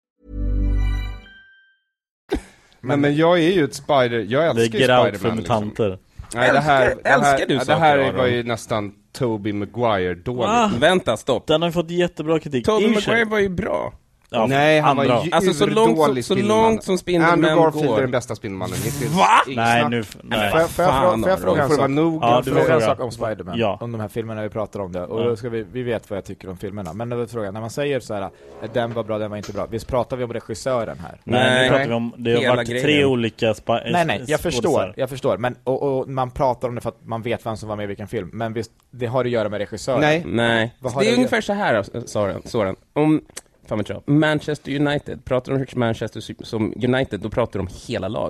Men jag är ju ett Spider... Jag älskar ju Spider-Man.
För mutanter.
Nej, det här var ju nästan Tobey Maguire dåligt.
Vänta, stopp.
Den har fått jättebra kritik.
Tobey Maguire var ju bra.
Ja,
nej, han var ju
alltså så långt som Spindelman
Andrew Garfield är den bästa Spindelmannen.
Va?
Nej.
Får jag fråga en sak om Spider-Man?
Ja.
Om de här filmerna vi pratar om det. Och då ska vi vet vad jag tycker om filmerna. Men när frågan, när man säger så här, den var bra, den var inte bra. Visst pratar vi om regissören här?
Nej, nu pratar vi om, det har varit grejen. 3 olika
Nej, jag förstår. Men och man pratar om det för att man vet vem som var med i vilken film. Men visst, det har att göra med regissören.
Nej. Det är ungefär så här, Soran. Om Manchester United, pratar de om Manchester som United, då pratar de om hela laget.
Ja.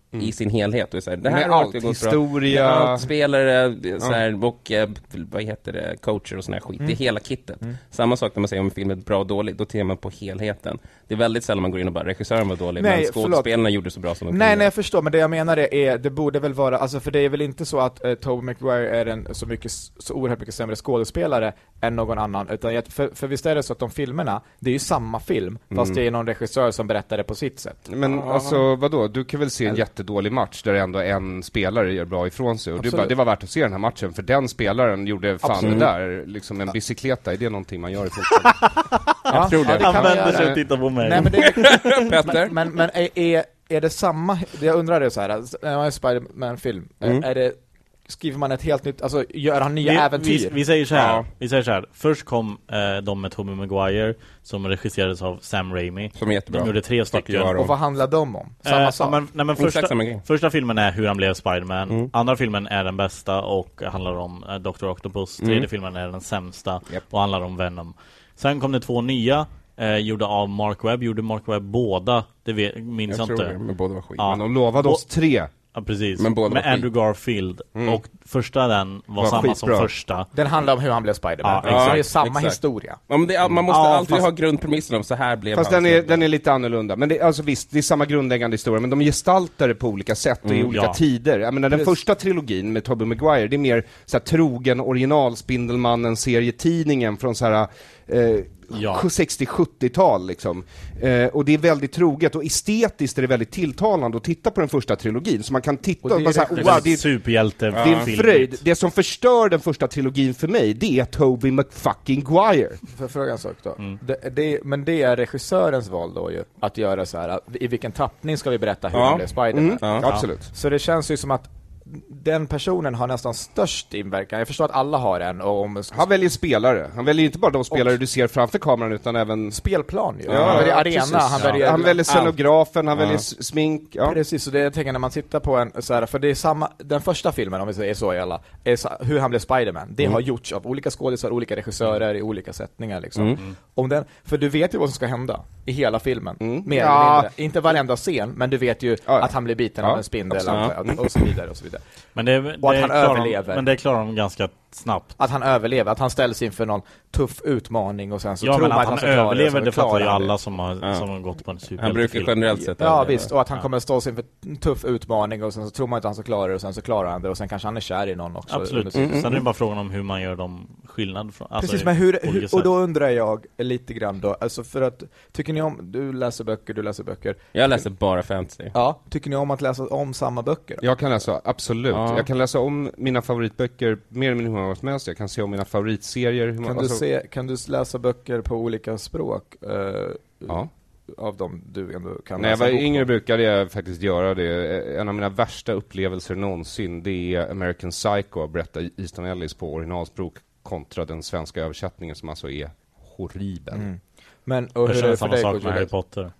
i sin helhet. Och så här, det här
med allt, historia,
allt, spelare så här, och vad heter det, coacher och sån här skit. Det är hela kittet. Samma sak när man säger om en film är bra och dålig, då tittar man på helheten. Det är väldigt sällan man går in och bara regissören var dålig, men skådespelarna gjorde så bra som de kunde.
Nej, jag förstår, men det jag menar är det borde väl vara, alltså för det är väl inte så att Tobey Maguire är en så oerhört mycket sämre skådespelare än någon annan, utan för visst är det så att de filmerna, det är ju samma film, fast det är någon regissör som berättar det på sitt sätt.
Men alltså, vadå? Du kan väl se en jättedålig match där ändå en spelare gör bra ifrån sig. Och det var värt att se den här matchen, för den spelaren gjorde fan det där, liksom en bicykleta. Är det någonting man gör i fotboll?
Jag tror det.
Han vänder sig och tittar på mig.
Nej, men
Petter?
Men är det samma, jag undrar det så här, när man är Spider-Man-film, är det, skriver man ett helt nytt, alltså gör han nya äventyr?
Vi säger så här. Först kom de med Tobey Maguire som regisserades av Sam Raimi.
Som är jättebra.
De gjorde 3 stycken.
Och vad handlar de om? Samma sak?
Men första filmen är hur han blev Spider-Man. Andra filmen är den bästa och handlar om Dr. Octopus. Tredje filmen är den sämsta och handlar om Venom. Sen kom det 2 nya gjorda av Mark Webb. Gjorde Mark Webb båda? Det minns jag inte.
Men båda var skit.
Men de lovade oss 3.
Ja, precis.
Men
med Andrew Garfield. Och första den var samma
skitbra.
som första.
Den handlar om hur han blev Spider-Man.
Ja,
det är samma historia.
Ja, men man måste alltid ha grundpremissen om så här blev
fast den är lite annorlunda. Men det, alltså visst, det är samma grundläggande historia, men de gestaltar det på olika sätt och i olika tider. Jag menar, den första trilogin med Tobey Maguire, det är mer så här trogen original Spindelmannen serietidningen från så här 60-70-tal liksom. Och det är väldigt troget och estetiskt är det väldigt tilltalande att titta på den första trilogin, så man kan titta och bara så här, wow, det är
superhjälte.
Det är en fröjd. Det som förstör den första trilogin för mig, det är Tobey Maguire.
För fråga en sak då. Men det är regissörens val då ju, att göra så här, i vilken tappning ska vi berätta hur han blev Spider-Man?
Absolut.
Så det känns ju som att den personen har nästan störst inverkan. Jag förstår att alla har en.
Han väljer spelare. Han väljer inte bara de spelare du ser framför kameran, utan även
spelplan. Han väljer arena.
Han väljer scenografen, han väljer smink. Ja.
Precis, så det jag tänker när man tittar på en så här, för det är samma, den första filmen, om vi säger så i alla, är hur han blev Spider-Man. Det har gjorts av olika skådespelare, olika regissörer i olika sättningar liksom. För du vet ju vad som ska hända i hela filmen. Mer eller mindre. Inte varenda scen, men du vet ju att han blir biten av en spindel och så vidare och så vidare.
Men att han överlever. Men det klarar de ganska snabbt.
Att han överlever, att han ställs inför någon tuff utmaning och sen så
tror
man
att han överlever, det fattar ju alla
det.
som har gått på en superhjältefilm.
Han brukar generellt sett
visst, och att han kommer att stå inför en tuff utmaning och sen så tror man att han ska klara det och sen så klarar han det och sen kanske han är kär i någon också.
Absolut. Sen är det bara frågan om hur man gör dem skillnad från, alltså.
Precis, men hur och då undrar jag lite grann då, alltså för att tycker ni om, du läser böcker.
Jag läser bara fantasy.
Ja, tycker ni om att läsa om samma böcker?
Jag kan läsa, absolut. Jag kan läsa om mina favoritböcker mer än hur många som helst. Jag kan se om mina favoritserier. Kan
du läsa böcker på olika språk? Av dem du ändå kan läsa.
När jag var yngre brukade jag faktiskt göra det. En av mina värsta upplevelser någonsin, det är American Psycho, att berätta Easton Ellis på originalspråk kontra den svenska översättningen som alltså är horribel.
Men och hur är det för dig, sak med Harry Potter?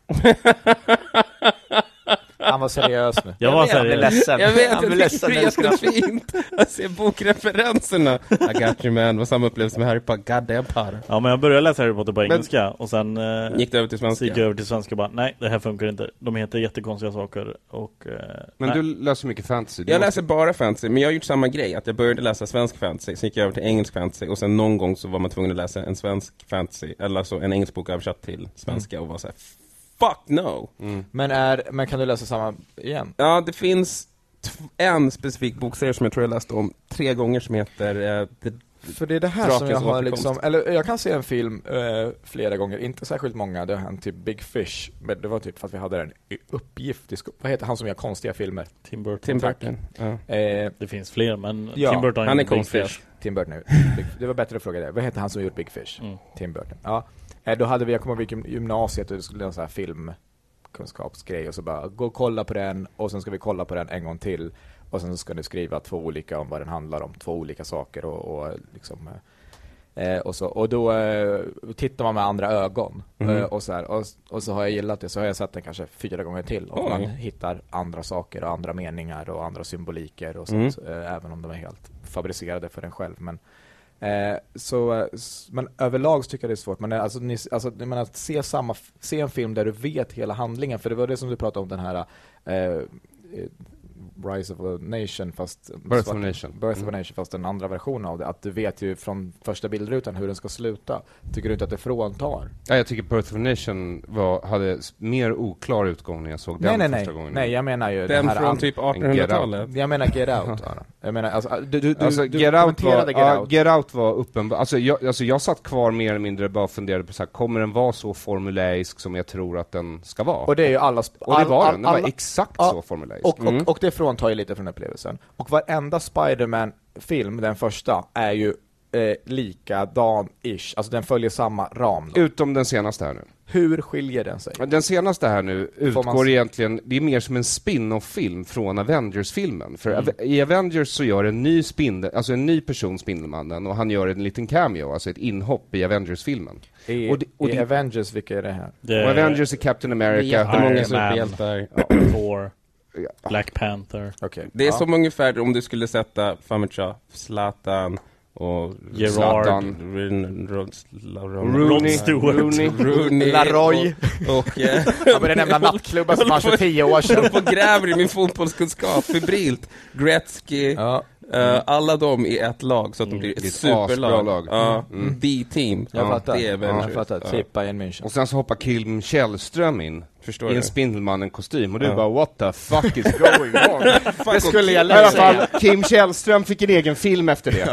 Han var seriös nu.
Jag var seriös.
Jag vet, jag tycker det är jättefint att se bokreferenserna. I got you man, var samma upplevelse med Harry Potter. Goddamn Potter.
Ja, men jag började läsa Harry Potter på engelska och sen
gick det över till svenska.
Gick över till svenska och bara, nej, det här funkar inte. De heter jättekonstiga saker och
men du läser mycket fantasy.
Jag läser bara fantasy, men jag har gjort samma grej, att jag började läsa svensk fantasy, så gick jag över till engelsk fantasy och sen någon gång så var man tvungen att läsa en svensk fantasy, eller så en engelsk bok översatt till svenska och var så här, fuck no.
Men kan du läsa samma igen?
Ja, det finns en specifik bokserie som jag tror jag läste om 3 gånger som heter
för det är det här som jag har liksom, eller jag kan se en film flera gånger, inte särskilt många, det har hänt typ Big Fish, men det var typ för att vi hade en uppgift vad heter han som gör konstiga filmer?
Tim Burton.
Ja.
Det finns fler, men Tim Burton
han är konstig.
Tim Burton. Det var bättre att fråga det. Vad heter han som gjort Big Fish? Tim Burton. Ja. Då hade vi, jag kommer ihåg gymnasiet och det skulle göra en sån här filmkunskapsgrej och så bara gå och kolla på den och sen ska vi kolla på den en gång till och sen så ska du skriva 2 olika om vad den handlar om, 2 olika saker och liksom och då tittar man med andra ögon och så här, och så har jag gillat det, så har jag sett den kanske 4 gånger till och man hittar andra saker och andra meningar och andra symboliker och sånt, även om de är helt fabricerade för en själv, men men överlag tycker jag det är svårt. Men att se en film där du vet hela handlingen, för det var det som du pratade om, den här Rise of a Nation fast
Birth of a Nation.
Birth of a Nation fast den andra versionen av det, att du vet ju från första bildrutan hur den ska sluta. Tycker du inte att det fråntar?
Ja, jag tycker Birth of a Nation hade mer oklar utgång när jag såg den första gången.
Nej, jag menar ju
den
här
från typ 1800-talet.
Jag menar Get Out. Jag menar alltså du
Get Out var uppenbar. Alltså jag satt kvar mer eller mindre bara och funderade på så här, kommer den vara så formulaisk som jag tror att den ska vara?
Och det är ju alla
och det var den var exakt så formulaisk.
Och det fråntar ju lite från upplevelsen. Och varenda Spider-Man-film, den första, är ju likadan-ish. Alltså den följer samma ram då.
Utom den senaste här nu.
Hur skiljer den sig?
Den senaste här nu utgår egentligen, det är mer som en spin-off-film från Avengers-filmen. För i Avengers så gör en ny person Spindelmannen, och han gör en liten cameo, alltså ett inhopp i Avengers-filmen.
I Avengers, vilka är det här?
Och Avengers är Captain America,
många superhjältar.
Thor, Black Panther.
Okay.
Det är som ungefär om du skulle sätta Zlatan och
Gerard,
Rooney, Laroy och jag började nämna nattklubbar som har 10 år sedan.
Jag på gräver i min fotbollskunskap febrilt. Gretzky, alla de i ett lag så att de blir ett superlag. D-team.
Jag fattar. Tippa i en München.
Och sen så hoppar Kim Källström in i en Spindelmannen-kostym. Och du bara, what the fuck is going on?
Det skulle jag
lära i alla fall, Kim Källström fick en egen film efter det.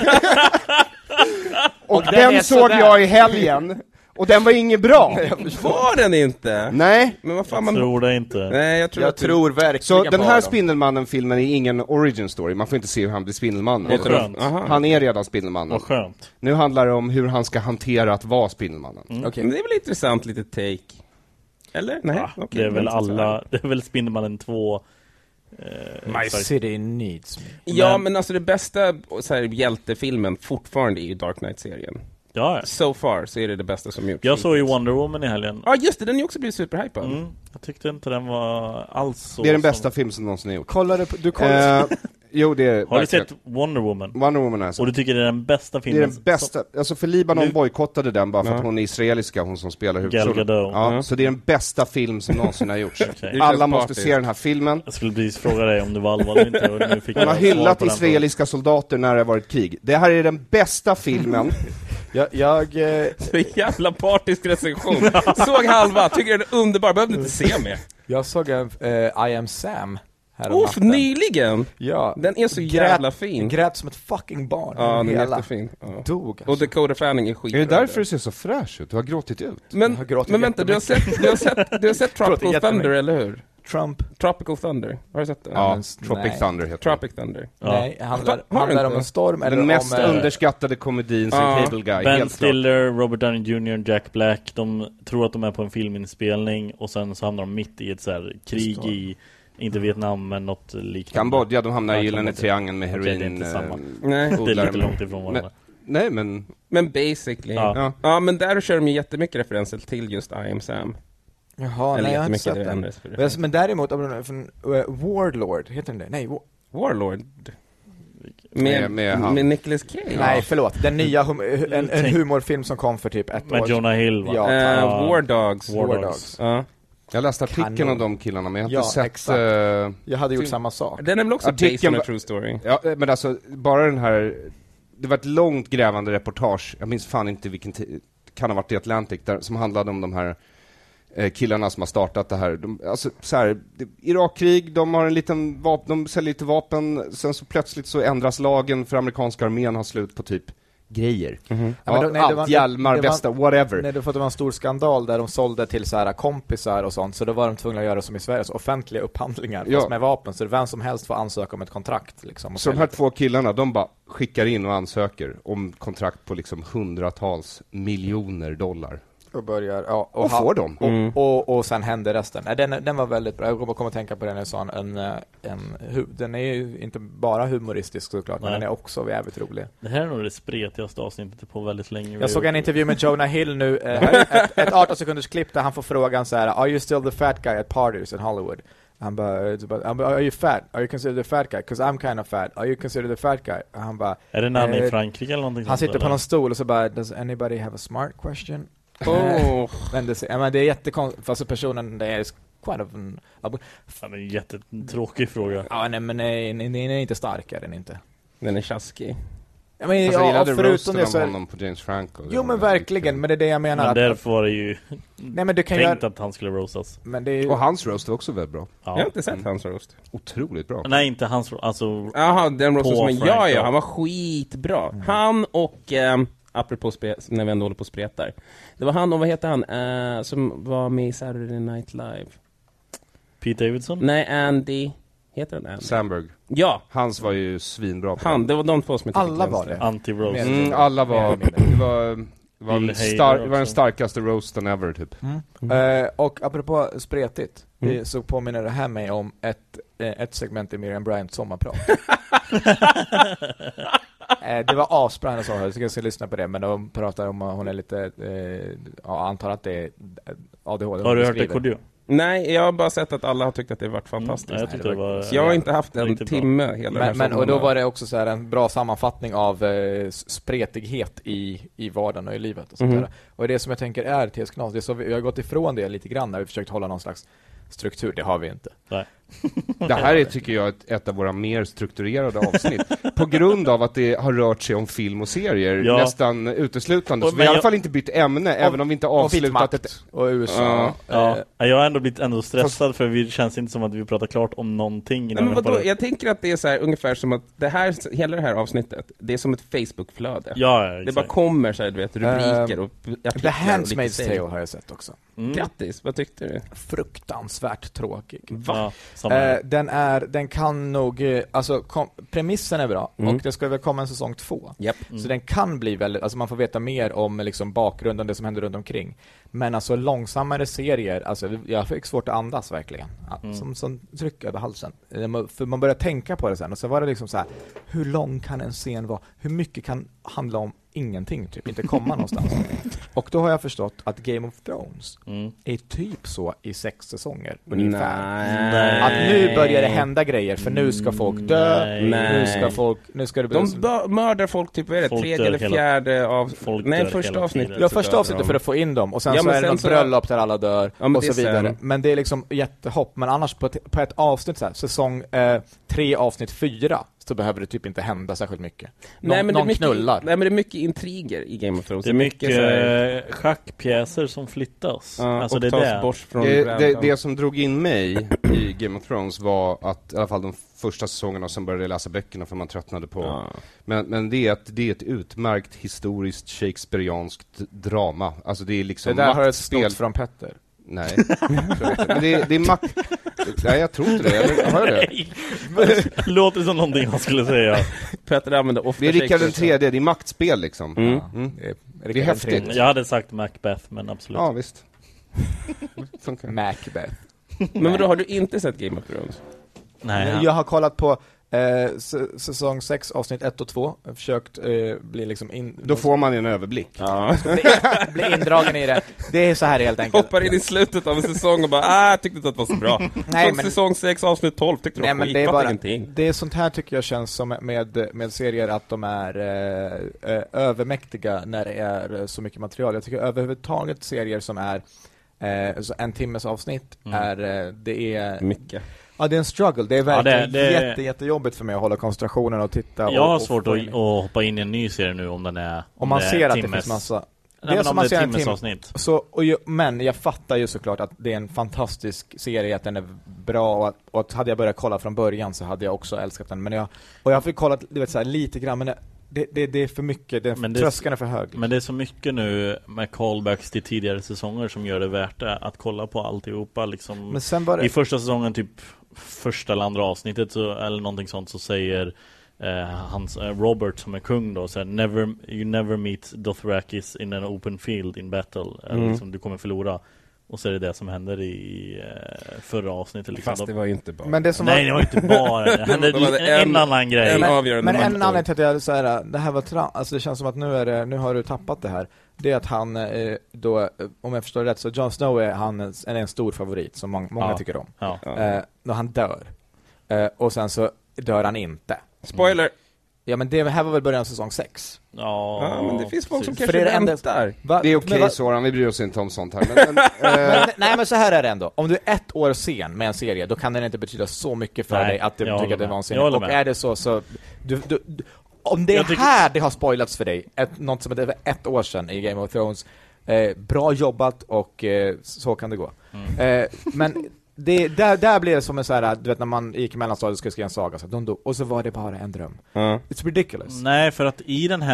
och den såg jag i helgen. Och den var inget bra.
Var den inte?
Nej.
Men vad fan,
jag tror det inte.
Nej, jag
tror verkligen.
Så den här Spindelmannen-filmen är ingen origin story. Man får inte se hur han blir Spindelmannen. Han är redan Spindelmannen.
Vad skönt.
Nu handlar det om hur han ska hantera att vara Spindelmannen.
Okay. Men det är väl intressant lite take. Eller? Nej.
Ja, det är väl alla. Det är väl Spindelmannen 2.
My city needs me.
Ja, men alltså det bästa så här, hjältefilmen fortfarande är ju Dark Knight-serien.
Ja.
So far så är det bästa som gjorts.
Jag såg ju Wonder Woman i helgen.
Ja, just det, den är ju också blivit superhypad.
Jag tyckte inte den var alls så.
Det är den bästa film som någonsin har gjort.
Du kollar
jo, det är
har du sett Wonder Woman?
Wonder Woman alltså.
Och du tycker det är den bästa filmen?
Det är den bästa. Alltså för Libanon bojkottade den bara för att hon är israeliska, hon som spelar huvudrollen. Ja, så det är den bästa film som någonsin har gjorts. Okay. Alla måste se den här filmen.
Jag skulle precis fråga dig om det var allvarligt inte. Och nu fick
hon har hyllat israeliska soldater när det har varit krig. Det här är den bästa filmen.
Så jävla partisk recension. Såg halva, tycker den är underbar. Behövde inte se mer.
Jag såg I Am Sam.
Nyligen?
Ja.
Den är så jävla fin.
Grät som ett fucking barn.
Ja, den är jättefin.
Dog alltså.
Och Dakota Fanning är skit.
Är det därför du ser så fräsch ut? Du har gråtit ut.
Men vänta, du har sett Tropical Thunder, eller hur? Tropical Thunder. Har du sett det?
Ja, Tropic Thunder heter
Tropic Thunder.
Nej, handlar om en storm eller
den mest underskattade komedin som Cable Guy.
Ben Stiller, Robert Downey Jr., Jack Black, de tror att de är på en filminspelning och sen så hamnar de mitt i ett så här krig i inte Vietnam men något liknande.
Kambodja, de hamnar i Gyllene triangeln med heroin.
Det är inte samma.
Nej.
Det är lite långt ifrån varandra.
Nej, men
basically. Ja, men där kör de jättemycket referenser till just I Am Sam.
Jaha,
eller
nej, jag har inte sett den. Men däremot, Warlord, heter den det? Nej,
Warlord. Med Nicolas Cage.
Nej, förlåt. Den nya en humorfilm som kom för typ ett år.
Med Jonah Hill, va?
War Dogs.
Jag läste artikeln om de killarna, men jag har inte sett...
Exakt. Jag hade gjort samma sak.
Den är väl också based on a true story.
Ja, men alltså, bara den här... Det var ett långt grävande reportage. Jag minns fan inte vilken tid. Kan ha varit i Atlantic, där, som handlade om de här killarna som har startat det här. Alltså så här, Irakkrig, de har en liten de säljer lite vapen, sen så plötsligt så ändras lagen för amerikanska armén har slut på typ grejer. Hjälmar, västar, whatever.
Nej, för att det var en stor skandal där de sålde till så här kompisar och sånt, så då var de tvungna att göra som i Sverige, så offentliga upphandlingar fast med vapen, så vem som helst får ansöka om ett kontrakt liksom.
Så de här två killarna, de bara skickar in och ansöker om kontrakt på liksom hundratals miljoner dollar.
Och börjar,
och får dem.
Och sen händer resten. Den var väldigt bra. Jag kommer att tänka på den. Den är ju inte bara humoristisk såklart, men den är också jävligt rolig.
Det här är nog det spretigaste avsnittet på väldigt länge.
Jag såg en intervju med Jonah Hill nu. ett 18 sekunders klipp där han får frågan så här: Are you still the fat guy at parties in Hollywood? Han bara, are you fat? Are you considered the fat guy? Because I'm kind of fat. Are you considered the fat guy? Han bara,
är det när han är i Frankrike eller någonting?
Han sitter på någon stol och så bara, does anybody have a smart question? Men det är jättekonstigt, fast personen, det är kind of an...
Det är en jättetråkig fråga.
Ja, nej, men den är inte stark, är den inte.
Den är tjaskig.
Ja, men,
alltså, jag gillade
förutom det så
om honom på James Franco.
Jo, men verkligen, men det är det jag menar.
Men därför var det ju
nej, men du kan
tänkt att han skulle roastas.
Men det är ju...
Och hans roast var också väldigt bra.
Jag har inte sett hans roast.
Otroligt bra.
Nej, inte hans, alltså...
Jaha, den roasten som
Franco.
han var skitbra. Han och... apropå när vi ändå håller på och spretar. Det var han och vad heter han? Som var med i Saturday Night Live.
Pete Davidson?
Nej, Andy. Heter han Andy?
Samberg.
Ja.
Hans var ju svinbra på
det var de två som inte
alla var det.
Anti-roast.
Alla var... Det var den starkaste roasten ever, typ.
Och apropå spretigt, så påminner det här mig om ett segment i Miriam Bryants sommarprat. Det var asbra hennes så jag ska lyssna på det, men de pratar om att hon är lite antar att det är ADHD.
Har du hört det, Cordio?
Nej, jag har bara sett att alla har tyckt att det har varit fantastiskt. Jag har inte haft en timme hela
men och då var det också så här en bra sammanfattning av spretighet i vardagen och i livet och sånt där. Och det som jag tänker är TS Knas, det är så vi har gått ifrån det lite grann när vi försökt hålla någon slags struktur, det har vi inte.
Nej.
Det här är, tycker jag, ett av våra mer strukturerade avsnitt. På grund av att det har rört sig om film och serier nästan uteslutande. Så vi har i alla fall inte bytt ämne, även om vi inte avslutat ett...
Och USA.
Jag har ändå blivit stressad för det känns inte som att vi pratar klart om någonting.
Nej, men vadå? Jag tänker att det är så här, ungefär som att hela det här avsnittet, det är som ett Facebook-flöde. Det bara kommer så här, du vet, rubriker och
The Handmaid's Tale har jag sett också.
Grattis, vad tyckte du?
Fruktansvärt tråkig.
Va?
Den kan nog, alltså premissen är bra och det ska väl komma en säsong 2. Så den kan bli väldigt, alltså man får veta mer om liksom bakgrunden, det som händer runt omkring. Men alltså långsammare serier, alltså jag fick svårt att andas verkligen. Som tryck över halsen. För man börjar tänka på det sen och så var det liksom så här, hur lång kan en scen vara? Hur mycket kan handla om ingenting, typ inte komma någonstans. Och då har jag förstått att Game of Thrones är typ så i 6 säsonger ungefär.
Nej.
Att nu börjar det hända grejer, för nu ska folk dö. Nu ska det bli
mördar folk typ, vad är det? Tredje eller fjärde av första avsnittet.
Ja, första avsnittet för att få in dem. Och sen så är det något bröllop där alla dör och så vidare. Sen. Men det är liksom jättehopp. Men annars på ett avsnitt så här, säsong 3 avsnitt 4 så behöver det typ inte hända särskilt mycket. Någon knullar.
Nej, men det är mycket intriger i Game of Thrones.
Det är mycket schackpjäser som flyttas. Alltså
och
det
tas bort från
det som drog in mig i Game of Thrones var att i alla fall de första säsongerna som började läsa böckerna för man tröttnade på. Men det är att det är ett utmärkt historiskt shakespearianskt drama. Alltså det är liksom
det där har ett stort från Petter.
Nej. Men det är makt. Nej, jag tror inte det. Eller har jag det?
Låter som någonting han skulle säga.
Petter använder ofta.
Det är Rickard den tredje, det är maktspel liksom. Det är häftigt.
Jag hade sagt Macbeth, men absolut.
Ja, visst.
Macbeth.
Men vadå, har du inte sett Game of Thrones?
Nej.
Jag har kollat på säsong 6 avsnitt 1 och 2. Jag har försökt bli liksom
då får man en överblick.
Bli indragen i det. Det är så här helt enkelt.
Hoppar in i slutet av en säsong och bara tyckte inte att det var så bra. Nej, men säsong 6 avsnitt 12 tyckte det var skit.
Det är sånt här tycker jag känns som med serier att de är övermäktiga när det är så mycket material. Jag tycker överhuvudtaget serier som är en timmes avsnitt det är
mycket.
Ja, det är en struggle. Det är verkligen jättejobbigt för mig att hålla koncentrationen och titta.
Jag har svårt att hoppa in i en ny serie nu om den är
om man ser att det finns massa.
Det är som man ser en timmesavsnitt.
Men jag fattar ju såklart att det är en fantastisk serie, att den är bra och att hade jag börjat kolla från början så hade jag också älskat den. Men jag fick kolla så här, lite grann, men det är för mycket, tröskeln är för hög.
Men det är så mycket nu med callbacks till tidigare säsonger som gör det värt det att kolla på alltihopa liksom. Men sen i första säsongen typ första eller andra avsnittet så, eller någonting sånt, så säger hans Robert som är kung då, så you never meet Dothrakis in an open field in battle, eller liksom, du kommer förlora. Och så är det som händer i förra avsnittet liksom.
Fast det var ju inte bara.
Men det som
det var inte bara. Det hände en annan grej.
Men en annan till att jag så här, det här var alltså det känns som att nu har du tappat det här. Det är att han då, om jag förstår rätt, så Jon Snow är en stor favorit som många tycker om. När han dör. Och sen så dör han inte.
Spoiler.
Ja, men det här var väl början av säsong 6.
Ja, men det finns folk som
För
kanske
det är
väntar.
Det är okej, Soran, vi bryr oss inte om sånt här.
Nej, men så här är det ändå. Om du är 1 år sen med en serie, då kan den inte betyda så mycket för dig att du tycker att det var en serie. Och är det så du om det är här det har spoilats för dig, något som är över 1 år sedan i Game of Thrones, bra jobbat och så kan det gå. Men det, där blev det som en så här, du vet när man gick i mellanstadiet och skulle skriva en saga så och så var det bara en dröm. It's ridiculous.
Nej, för att i den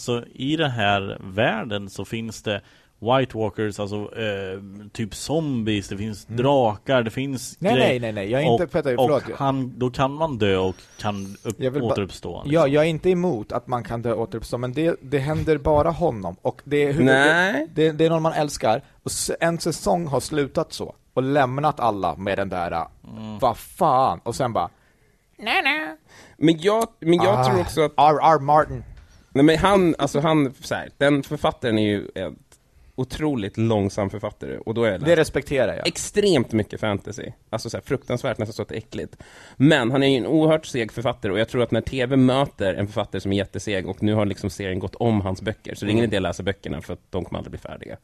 här världen så finns det White Walkers, alltså typ zombies, det finns drakar, det finns
nej, jag är inte förlåt.
Då kan man dö och kan återuppstå.
Liksom. Ja, jag är inte emot att man kan dö och återuppstå, men det händer bara honom och det är någon man älskar och en säsong har slutat så och lämnat alla med den där vad fan, och sen bara nej.
Men jag tror också att
R. Martin.
Nej, men han så här, den författaren är ju otroligt långsam författare, och då är
det respekterar jag.
Extremt mycket fantasy. Alltså så här, fruktansvärt, nästan så att det är äckligt. Men han är ju en oerhört seg författare, och jag tror att när tv möter en författare som är jätteseg, och nu har liksom serien gått om hans böcker, så det är ingen idé att läsa böckerna för att de kommer aldrig bli färdiga.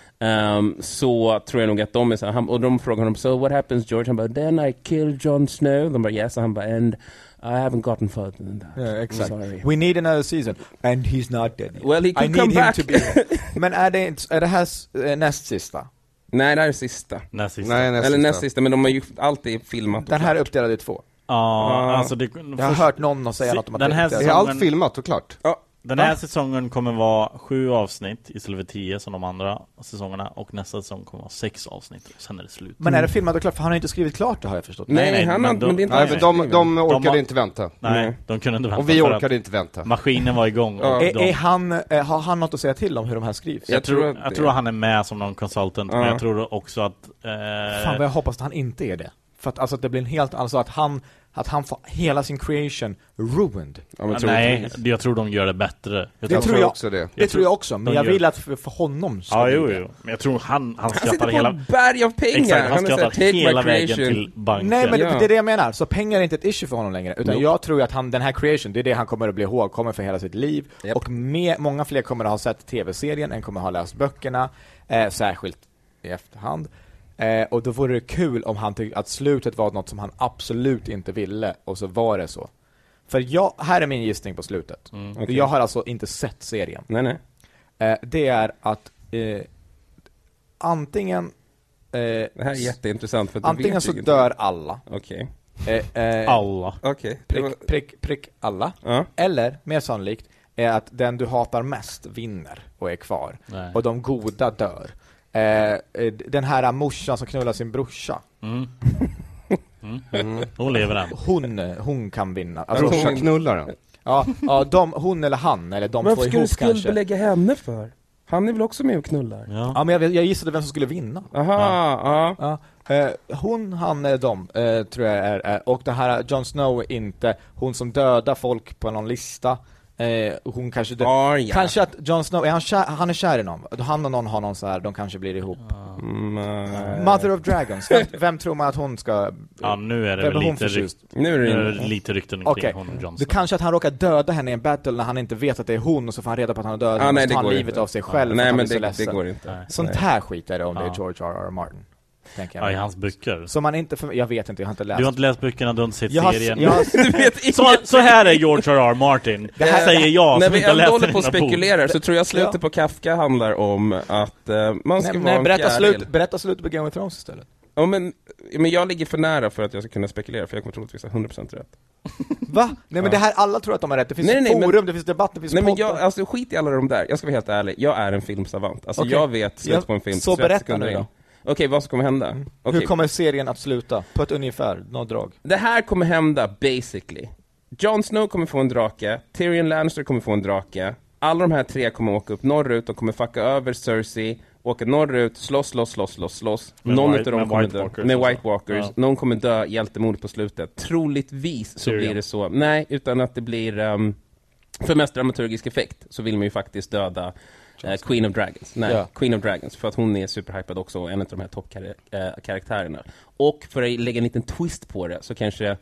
Så tror jag nog att de är så här, och de frågar honom, so what happens George? Han bara, then I kill Jon Snow. De bara, yes. Och han bara, and I haven't gotten further than that.
Yeah, exactly. We need another season. And he's not dead yet.
Well, he could come back.
To be men är det här näst sista?
Nej, det här är sista. Näst sista, men de har ju alltid filmat.
Den här är uppdelad i 2.
Alltså
jag har hört någon säga något om att
det är allt filmat och klart.
Ja.
Den här säsongen kommer vara 7 avsnitt istället för 10 som de andra säsongerna, och nästa säsong kommer vara 6 avsnitt och sen är det slut.
Men är det filmat och klart? För han har inte skrivit klart, det har jag förstått.
Nej,
de orkade inte vänta.
Nej, de kunde inte vänta.
Och vi orkade inte vänta.
Maskinen var igång.
Har han något att säga till om hur de här skrivs?
Jag tror han är med som någon consultant, men jag tror också att
fan vad jag hoppas att han inte är det. För att, alltså, att det blir en helt, alltså att han får hela sin creation ruined.
Nej, jag tror de gör det bättre.
Det tror jag också, men jag vill att för honom ska
jo. Men jag tror han skrattar hela
berg av pengar.
Exakt, han skrattar hela vägen till banken.
Nej, men det är det jag menar. Så pengar är inte ett issue för honom längre, utan jag tror att den här creation, det är det han kommer att bli ihågkommen för hela sitt liv. Och många fler kommer att ha sett tv-serien än kommer att ha läst böckerna, särskilt i efterhand. Och då vore det kul om han tyckte att slutet var något som han absolut inte ville, och så var det så. För här är min gissning på slutet. Okay. Jag har alltså inte sett serien.
Nej.
Det är att antingen
det här är jätteintressant, för
antingen så dör alla.
Okej.
Alla.
Okej.
Prick alla. Eller, mer sannolikt, är att den du hatar mest vinner och är kvar. Nej. Och de goda dör. Den här morsan som knullar sin brorsa.
Hon lever än.
Hon kan vinna.
Brorsa knullar den.
Ja, hon eller han, eller de
varför
två ihop kanske.
Varför skulle du belägga henne för? Han är väl också med och knullar?
Ja, men jag gissade vem som skulle vinna. Han eller de tror jag är. Och det här Jon Snow är inte hon som dödar folk på någon lista. Hon kanske kanske att Jon Snow han är kär i någon. Han och någon har någon så här, de kanske blir ihop. Mother of Dragons. Vem tror man att hon ska?
Ja, nu är det lite rykten kring hon och Jon Snow.
Det kanske att han råkar döda henne i en battle när han inte vet att det är hon, och så får han reda på att han har dödat henne och tar livet av sig själv.
Nej, men det går inte.
Sånt här skit är det om det är George R.R. Martin.
I hans böcker.
Så man inte jag vet inte, jag har inte läst.
Du har inte läst böckerna, du har inte sett serien.
Du vet
så här är George R.R. Martin. Det här säger jag.
När vi ändå håller på och spekulerar, så tror jag slutet på Kafka handlar om att man ska vara
berätta slutet på Game of Thrones istället.
Ja, men jag ligger för nära för att jag ska kunna spekulera, för jag kommer troligtvis ha 100% rätt.
Va? Nej, men det här, alla tror att de har rätt. Det finns forum, det finns debatt, det finns
poddar. Men alltså skit i alla de där. Jag ska vara helt ärlig, jag är en filmsavant. Alltså jag vet slutet på en film.
Så berätta nu då.
Okej, vad ska kommer hända?
Hur kommer serien att sluta? På ett ungefär, något drag.
Det här kommer hända, basically. Jon Snow kommer få en drake, Tyrion Lannister kommer få en drake. Alla de här 3 kommer åka upp norrut och kommer fucka över Cersei, åka norrut, slåss. Någon av dem kommer dö. Med White Walkers. Ja. Någon kommer dö hjältemord på slutet. Troligtvis så blir det så. Nej, utan att det blir för mest dramaturgisk effekt så vill man ju faktiskt döda Queen of Dragons. Queen of Dragons, för att hon är superhypad också, en av de här toppkaraktärerna. Och för att lägga en liten twist på det, så kanske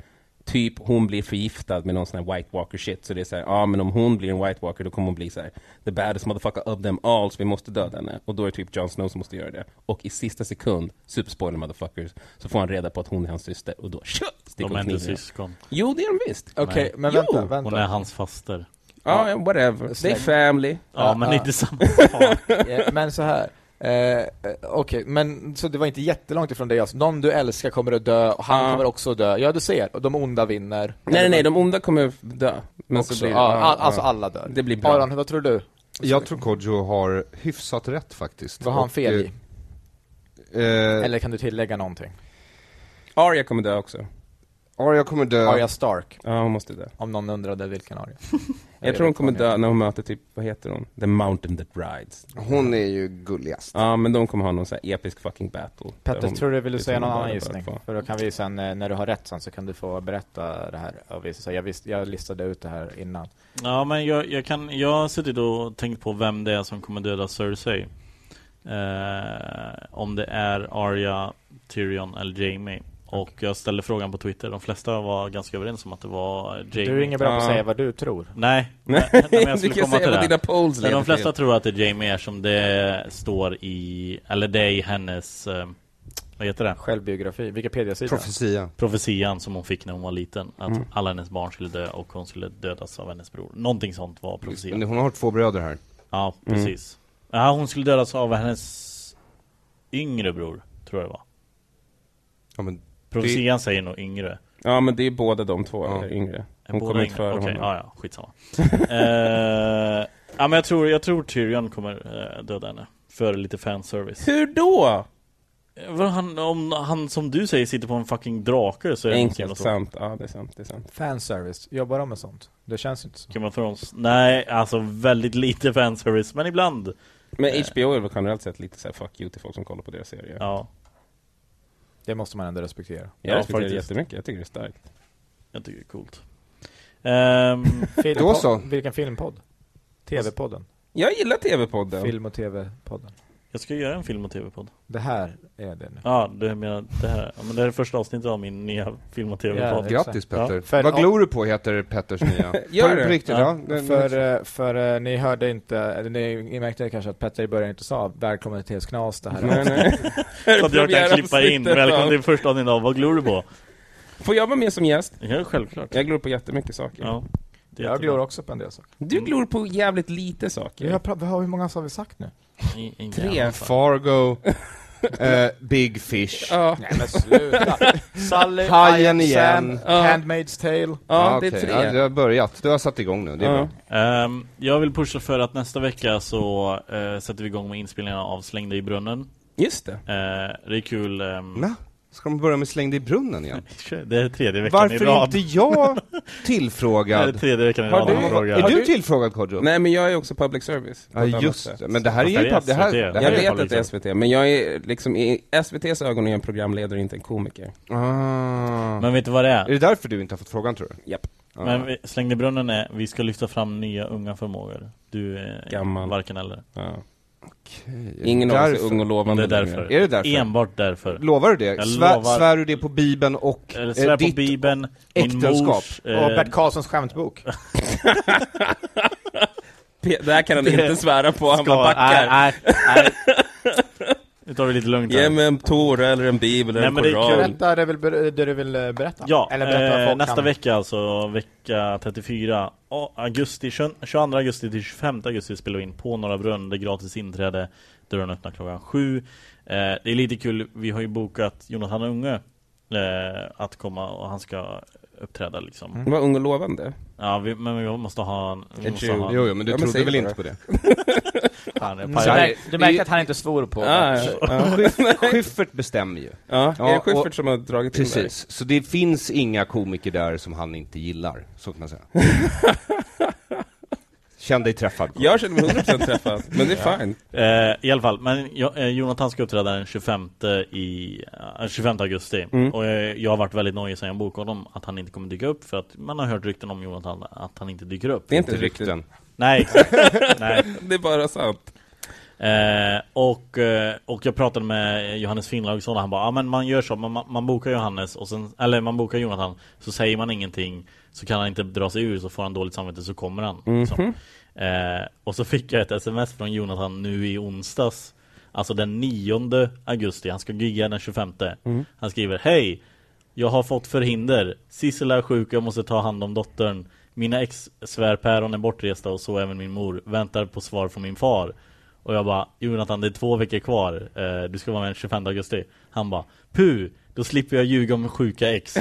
typ hon blir förgiftad med någon sån här White Walker shit. Så det är så här, men om hon blir en White Walker då kommer hon bli så här the baddest motherfucker of them all, så vi måste döda henne. Och då är det typ Jon Snow som måste göra det. Och i sista sekund, superspoiler motherfuckers, så får han reda på att hon är hans syster. Och då sticker
de är inte syskon.
Jo, det är de visst.
Okej, men vänta.
Hon är hans faster.
Ja, whatever. They family.
Ja, men inte samma sak.
Men så här. Okej, men så det var inte jättelångt ifrån det. Alltså, någon du älskar kommer att dö, och han kommer också att dö. Ja, du ser. Och de onda vinner.
Nej, de onda kommer dö. Men
också,
så blir det,
alltså alla dör.
Det blir bra.
Aron, vad tror du?
Jag tror Kodjo har hyfsat rätt faktiskt.
Vad har han fel i? Eller kan du tillägga någonting?
Arya kommer dö också.
Arya kommer dö.
Arya Stark.
Ja, hon måste dö.
Om någon undrade vilken Arya.
Jag tror hon kommer dö när hon möter typ, vad heter hon? The Mountain That Rides.
Hon är ju gulligast.
Ja, men de kommer ha någon så här episk fucking battle.
Petter, tror du vill du säga någon annan gissning? För då kan vi sen, när du har rätt sen, så kan du få berätta det här. Jag listade ut det här innan.
Ja, men jag har suttit och tänkt på vem det är som kommer döda Cersei. Om det är Arya, Tyrion eller Jaime. Och jag ställde frågan på Twitter. De flesta var ganska överens om att det var Jaime.
Du är ingen bra på att säga vad du tror.
Nej, men jag skulle komma till det.
Men
de flesta tror att det är Jaime är som det står i, eller det är i hennes, vad heter det?
Självbiografi, Wikipedia-sida.
Profetian som hon fick när hon var liten. Att alla hennes barn skulle dö och hon skulle dödas av hennes bror. Någonting sånt var profetian.
Men hon har 2 bröder här.
Ja, precis. Ja, hon skulle dödas av hennes yngre bror, tror jag det var.
Ja, men
profetian säger nog yngre.
Ja, men det är båda de två eller yngre. Hon kommer inte före honom.
Ja, skitsamma. Ja, men jag tror Tyrion kommer döda henne för lite fanservice.
Hur då?
Om han som du säger sitter på en fucking drake, så är det
enkelt och sant. Ja, det är sant.
Fanservice, jobbar de med sånt? Det känns inte så.
Game of Thrones. Nej, alltså väldigt lite fanservice, men ibland.
Men HBO är väl generellt sett lite så här fuck you till folk som kollar på deras serier.
Ja.
Det måste man ändå respektera.
Jag respekterar det jättemycket. Jag tycker det är starkt.
Jag tycker det är coolt.
Då så.
Vilken filmpodd? TV-podden.
Jag gillar TV-podden.
Film- och TV-podden.
Jag ska göra en film- och TV-podd.
Det här är det nu.
Ja, det menar det här. Ja, men det är det första avsnittet av min nya film- och TV-podd.
Grattis Petter.
Ja.
Vad glor du på heter Petters nya?
Gör det.
På riktigt, ja.
För ni hörde inte, ni märkte kanske att Petter i början inte sa välkommen till TS-knas det här.
Nej.
Så att jag kan klippa in. Välkommen till första avsnittet av Vad glor du på?
Får jag vara med som gäst?
Ja, självklart.
Jag glor på jättemycket saker.
Ja.
Jag glor också på en del saker.
Du glor på jävligt lite saker.
Hur många har vi sagt nu?
3.
Fargo, Big Fish.
Ja.
Nej men sluta. Sally,
Hajen igen.
Handmaid's Tale.
Ja,
okay.
det är 3.
Ja, du har börjat. Du har satt igång nu. Det är bra.
Jag vill pusha för att nästa vecka så sätter vi igång med inspelningarna av Slängde i brunnen.
Just det.
Det är kul.
Ska de börja med Slängde i brunnen igen?
Det är 3:e veckan i rad.
Varför inte jag tillfrågad?
Det är 3:e veckan i rad.
Är du tillfrågad, Kodjo?
Nej, men jag är också public service.
Ja, just det. Men det här är ju
jag vet att det är SVT, men jag är liksom i SVT:s ögon är en programledare, inte en komiker.
Men vet du vad det är?
Är det därför du inte har fått frågan, tror du?
Japp.
Men Slängde i brunnen är vi ska lyfta fram nya unga förmågor. Du är
gammal.
Varken eller.
Ja.
Okej.
Ingen av oss är ung och lovande.
Det är därför.
Är det därför?
Enbart därför.
Lovar du det? Svär du det på Bibeln och
svär
ditt
på Bibeln,
äktenskap?
Mors,
och Bert Karlssons skämtbok.
Det här kan han inte svära på. Han bara backar.
Nej. Nu tar vi lite lugnt här.
Ge mig en Tora eller en bibel eller en koran.
Berätta det du vill berätta.
Ja,
eller berätta
nästa vecka, alltså vecka 34 augusti, 22 augusti till 25 augusti spelar vi in på Norra Brunn. Det är gratis inträde. Dörren öppnar klockan 7. Det är lite kul, vi har ju bokat Jonathan Unge att komma och han ska uppträda liksom.
Det var ung och lovande.
Ja, men vi måste ha
Jo, men du trodde väl inte på det?
Du märker att han inte svor på
Schyffert bestämmer ju.
Ja, är det Schyffert som har dragit in där?
Precis, så det finns inga komiker där som han inte gillar, så kan man säga. Känn dig träffad.
Jag känner mig 100% träffad, men det är fine.
I alla fall, men Jonathan ska uppträda den 25 augusti. Och jag har varit väldigt nöjd sedan jag bokade honom att han inte kommer dyka upp, för att man har hört rykten om Jonathan att han inte dyker upp.
Det är inte rykten.
Nej. Nej.
Det är bara sant.
Och jag pratade med Johannes Finnlaugsson och han bara, men man gör så, man bokar Johannes och sen, eller man bokar Jonathan, så säger man ingenting, så kan han inte dra sig ur, så får han dåligt samvete, så kommer han. Och så fick jag ett sms från Jonathan nu i onsdags, alltså den 9 augusti, han ska gigga den 25. Han skriver, hej, jag har fått förhinder, Sissela är sjuk, jag måste ta hand om dottern. Mina ex-svärpäron är bortresta och så även min mor. Väntar på svar från min far. Och jag bara, Jonathan, det är 2 veckor kvar. Du ska vara med den 25 augusti. Han bara, då slipper jag ljuga om sjuka ex.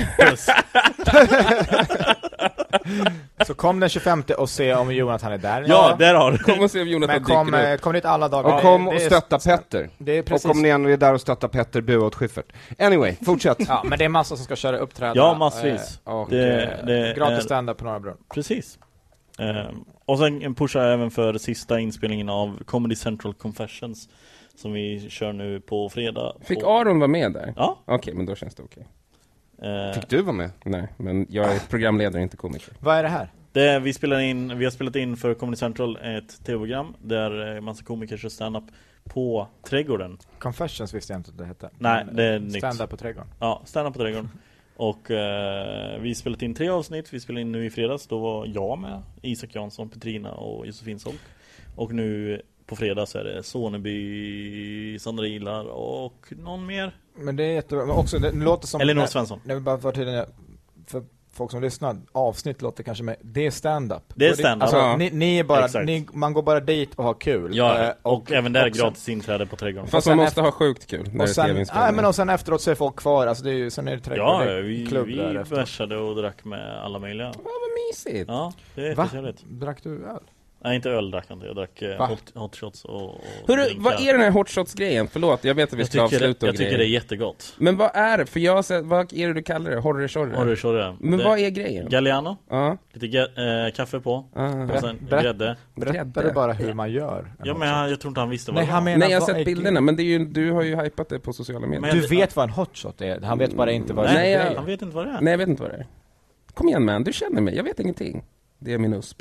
Så kom den 25 och se om Jonathan är där.
Ja, där har du.
Kom och se om Jonathan dyker upp.
Kom dit alla dagar.
Och kom och stötta Petter.
Det är precis.
Och kom ni ändå är där och stötta Petter, bua åt Schyffert. Anyway, fortsätt.
Ja, men det är massa som ska köra uppträda.
Ja, massvis.
Och
det
gratis stand-up på Norra Brunn.
Precis. Och sen pushar jag även för sista inspelningen av Comedy Central Confessions, som vi kör nu på fredag.
Fick Aron vara med där?
Ja.
Okej, men då känns det okej.
Fick du vara med?
Nej, men jag är programledare, inte komiker.
Vad är det här?
Vi har spelat in för Comedy Central ett tv-program där massa komiker kör stand-up på Trädgården.
Confessions visste jag inte att det hette.
Nej, det är nytt.
Stand-up på Trädgården.
Ja, stand-up på Trädgården. Och vi spelat in 3 avsnitt. Vi spelade in nu i fredags. Då var jag med, Isak Jansson, Petrina och Josefin Solk. Och nu på fredag så är det Soneby, Sandra Ilar och någon mer.
Men det är jättebra. Men också, det låter som...
Elinor Svensson.
Det vill bara vara tydligen för folk som lyssnar. Avsnitt låter kanske med... Det är stand-up.
Det är stand-up.
Alltså,
Ja.
ni är bara... man går bara dit och har kul.
Ja, och även där är gratis inträde på Trädgården.
Fast man måste ha sjukt kul när
och sen,
det är
men och sen efteråt så är folk kvar. Alltså det är ju, sen är det Trädgården.
Ja, vi
klubb där efter.
bärsade och drack med alla möjliga.
Vad mysigt.
Ja, det är
Va?
jättetrevligt.
Drack du öl?
Nej, inte öl drack jag inte. Jag drack hot shots och
Hörru,
drinkar.
vad är den här hot shots-grejen? Förlåt, jag vet att vi ska avsluta och
jag tycker
grejer.
det är jättegott.
Men vad är det? För jag har sett, vad är det du kallar det? Horror-shorre? Men vad är grejen?
Galliano,
Ja.
lite kaffe på, och sen grädde.
Berättar du bara hur man gör?
Ja, men jag tror inte han visste vad
Nej,
det
han
var.
menar,
Nej, jag har
vad
sett
är-
bilderna, men det är ju, du har ju hypat det på sociala medier.
Men-
Du vet vad en hotshot är. Han vet bara inte vad det
Nej,
är.
han vet inte vad det är.
Nej, jag vet inte vad det är. Kom igen, man, du känner mig, jag vet ingenting. Det är min USP.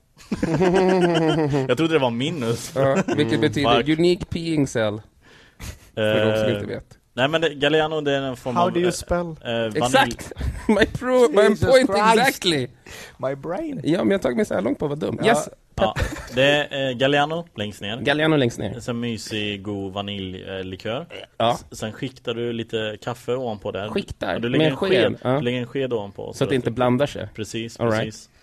Jag trodde det var minus.
Ja, vilket betyder
Mark.
unique peeing cell. För de som inte vet.
Nej, men Galliano, det är en form
How
av
do you spell?
Exakt! My point
Christ.
exactly!
My brain.
Ja, men jag har tagit mig så här långt på att vara dum.
Ja.
Yes,
Ja, det är Galliano längst ner.
Galliano längst ner.
Sen mysig, god vaniljlikör.
Ja.
Sen skiktar du lite kaffe ovanpå där.
Skiktar?
Och du lägger
Med
en
sked?
sked,
Ja.
du lägger en sked ovanpå.
Så att det inte blandar sig.
Precis,
All right.
precis.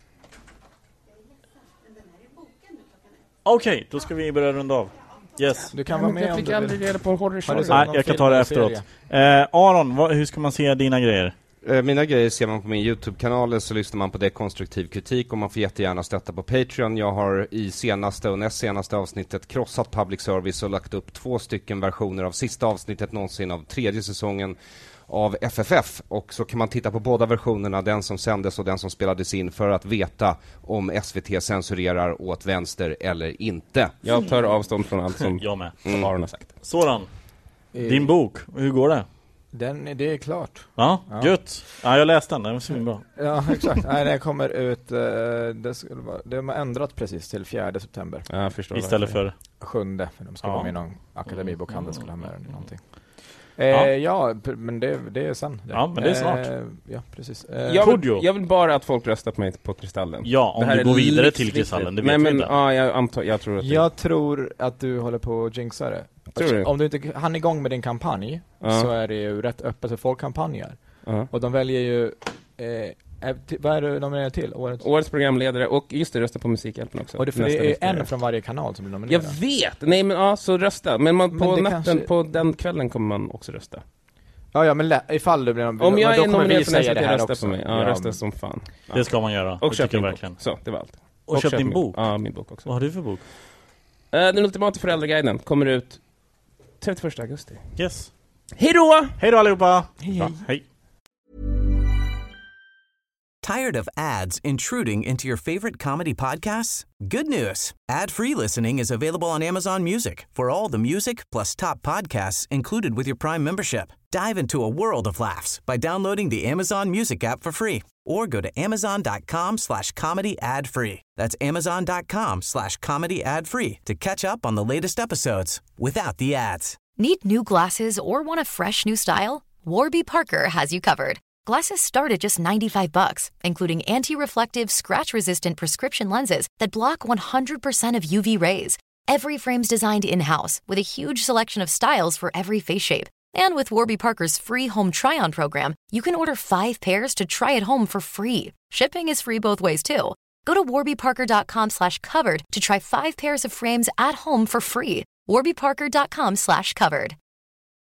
Okej, då ska vi börja runda av. Yes.
Du kan vara med
Jag
om
fick
du
aldrig
vill.
reda på en
Har du
horror-shorre.
sett
Nej,
någon
jag kan
film
ta det
eller
efteråt.
serie?
Aron, hur ska man se dina grejer?
Mina grejer ser man på min YouTube-kanal, så lyssnar man på dekonstruktiv kritik, och man får jättegärna stötta på Patreon. Jag har i senaste och näst senaste avsnittet krossat public service och lagt upp 2 stycken versioner av sista avsnittet någonsin av 3:e säsongen av FFF, och så kan man titta på båda versionerna, den som sändes och den som spelades in, för att veta om SVT censurerar åt vänster eller inte.
Jag tar avstånd från allt som
Jag med.
Aron har sagt.
Soran, din bok, hur går det?
Det är klart.
Ja, gött. Ja, jag läste den var svinbra.
Ja, exakt. Nej, det kommer ut... det har ändrat precis till 4 september.
Ja, jag förstår.
Istället för
7, för de ska
Ja.
vara med i någon akademibokhandel, skulle ha med den någonting.
Ja.
Ja, men det är sen.
Ja, men det är snart.
Ja, precis.
Jag vill bara att folk röstar på mig på Kristallen.
Ja, om
Det här
du
är
går vidare till
livsviktigt.
Kristallen, det
Nej,
vet vi
men
inte.
ja, jag tror att
Jag tror att du håller på att jinxa det.
Tror du?
Om du inte hann igång med din kampanj,
Ja.
så är det ju rätt öppet för folk kampanjar.
Ja.
Och de väljer ju... vad är det de är till?
Årets programledare, och just det, rösta på Musikhjälpen också.
Och det
Nästa
är
vecka.
en från varje kanal som blir
Jag
nominerad.
vet! Nej, men ja, så rösta. Men på
det
natten,
kanske-
på den kvällen kommer man också rösta.
Ja, men ifall du blir
Om jag
men då
är
kommer vi
nominerad för
säga
nästa
det
vecka,
här
rösta
också.
på mig. Ja, rösta som fan. Ja.
Det ska man göra.
Och
det
köp
tycker
min
jag
bok.
verkligen.
Så, det var allt.
Och köp din
min
bok.
Ja, min bok också.
Vad har du för bok?
Den ultimata föräldraguiden kommer ut 31 augusti.
Yes.
Hej då!
Hej då allihopa!
Hej.
Ja, hej.
Tired of ads intruding into your favorite comedy podcasts? Good news. Ad-free listening is available on Amazon Music for all the music plus top podcasts included with your Prime membership. Dive into a world of laughs by downloading the Amazon Music app for free or go to amazon.com/comedy ad-free. That's amazon.com/comedy ad-free to catch up on the latest episodes without the ads.
Need new glasses or want a fresh new style? Warby Parker has you covered. Glasses start at just $95, including anti-reflective, scratch-resistant prescription lenses that block 100% of UV rays. Every frame's designed in-house with a huge selection of styles for every face shape. And with Warby Parker's free home try-on program, you can order 5 pairs to try at home for free. Shipping is free both ways, too. Go to warbyparker.com/covered to try 5 pairs of frames at home for free. warbyparker.com/covered.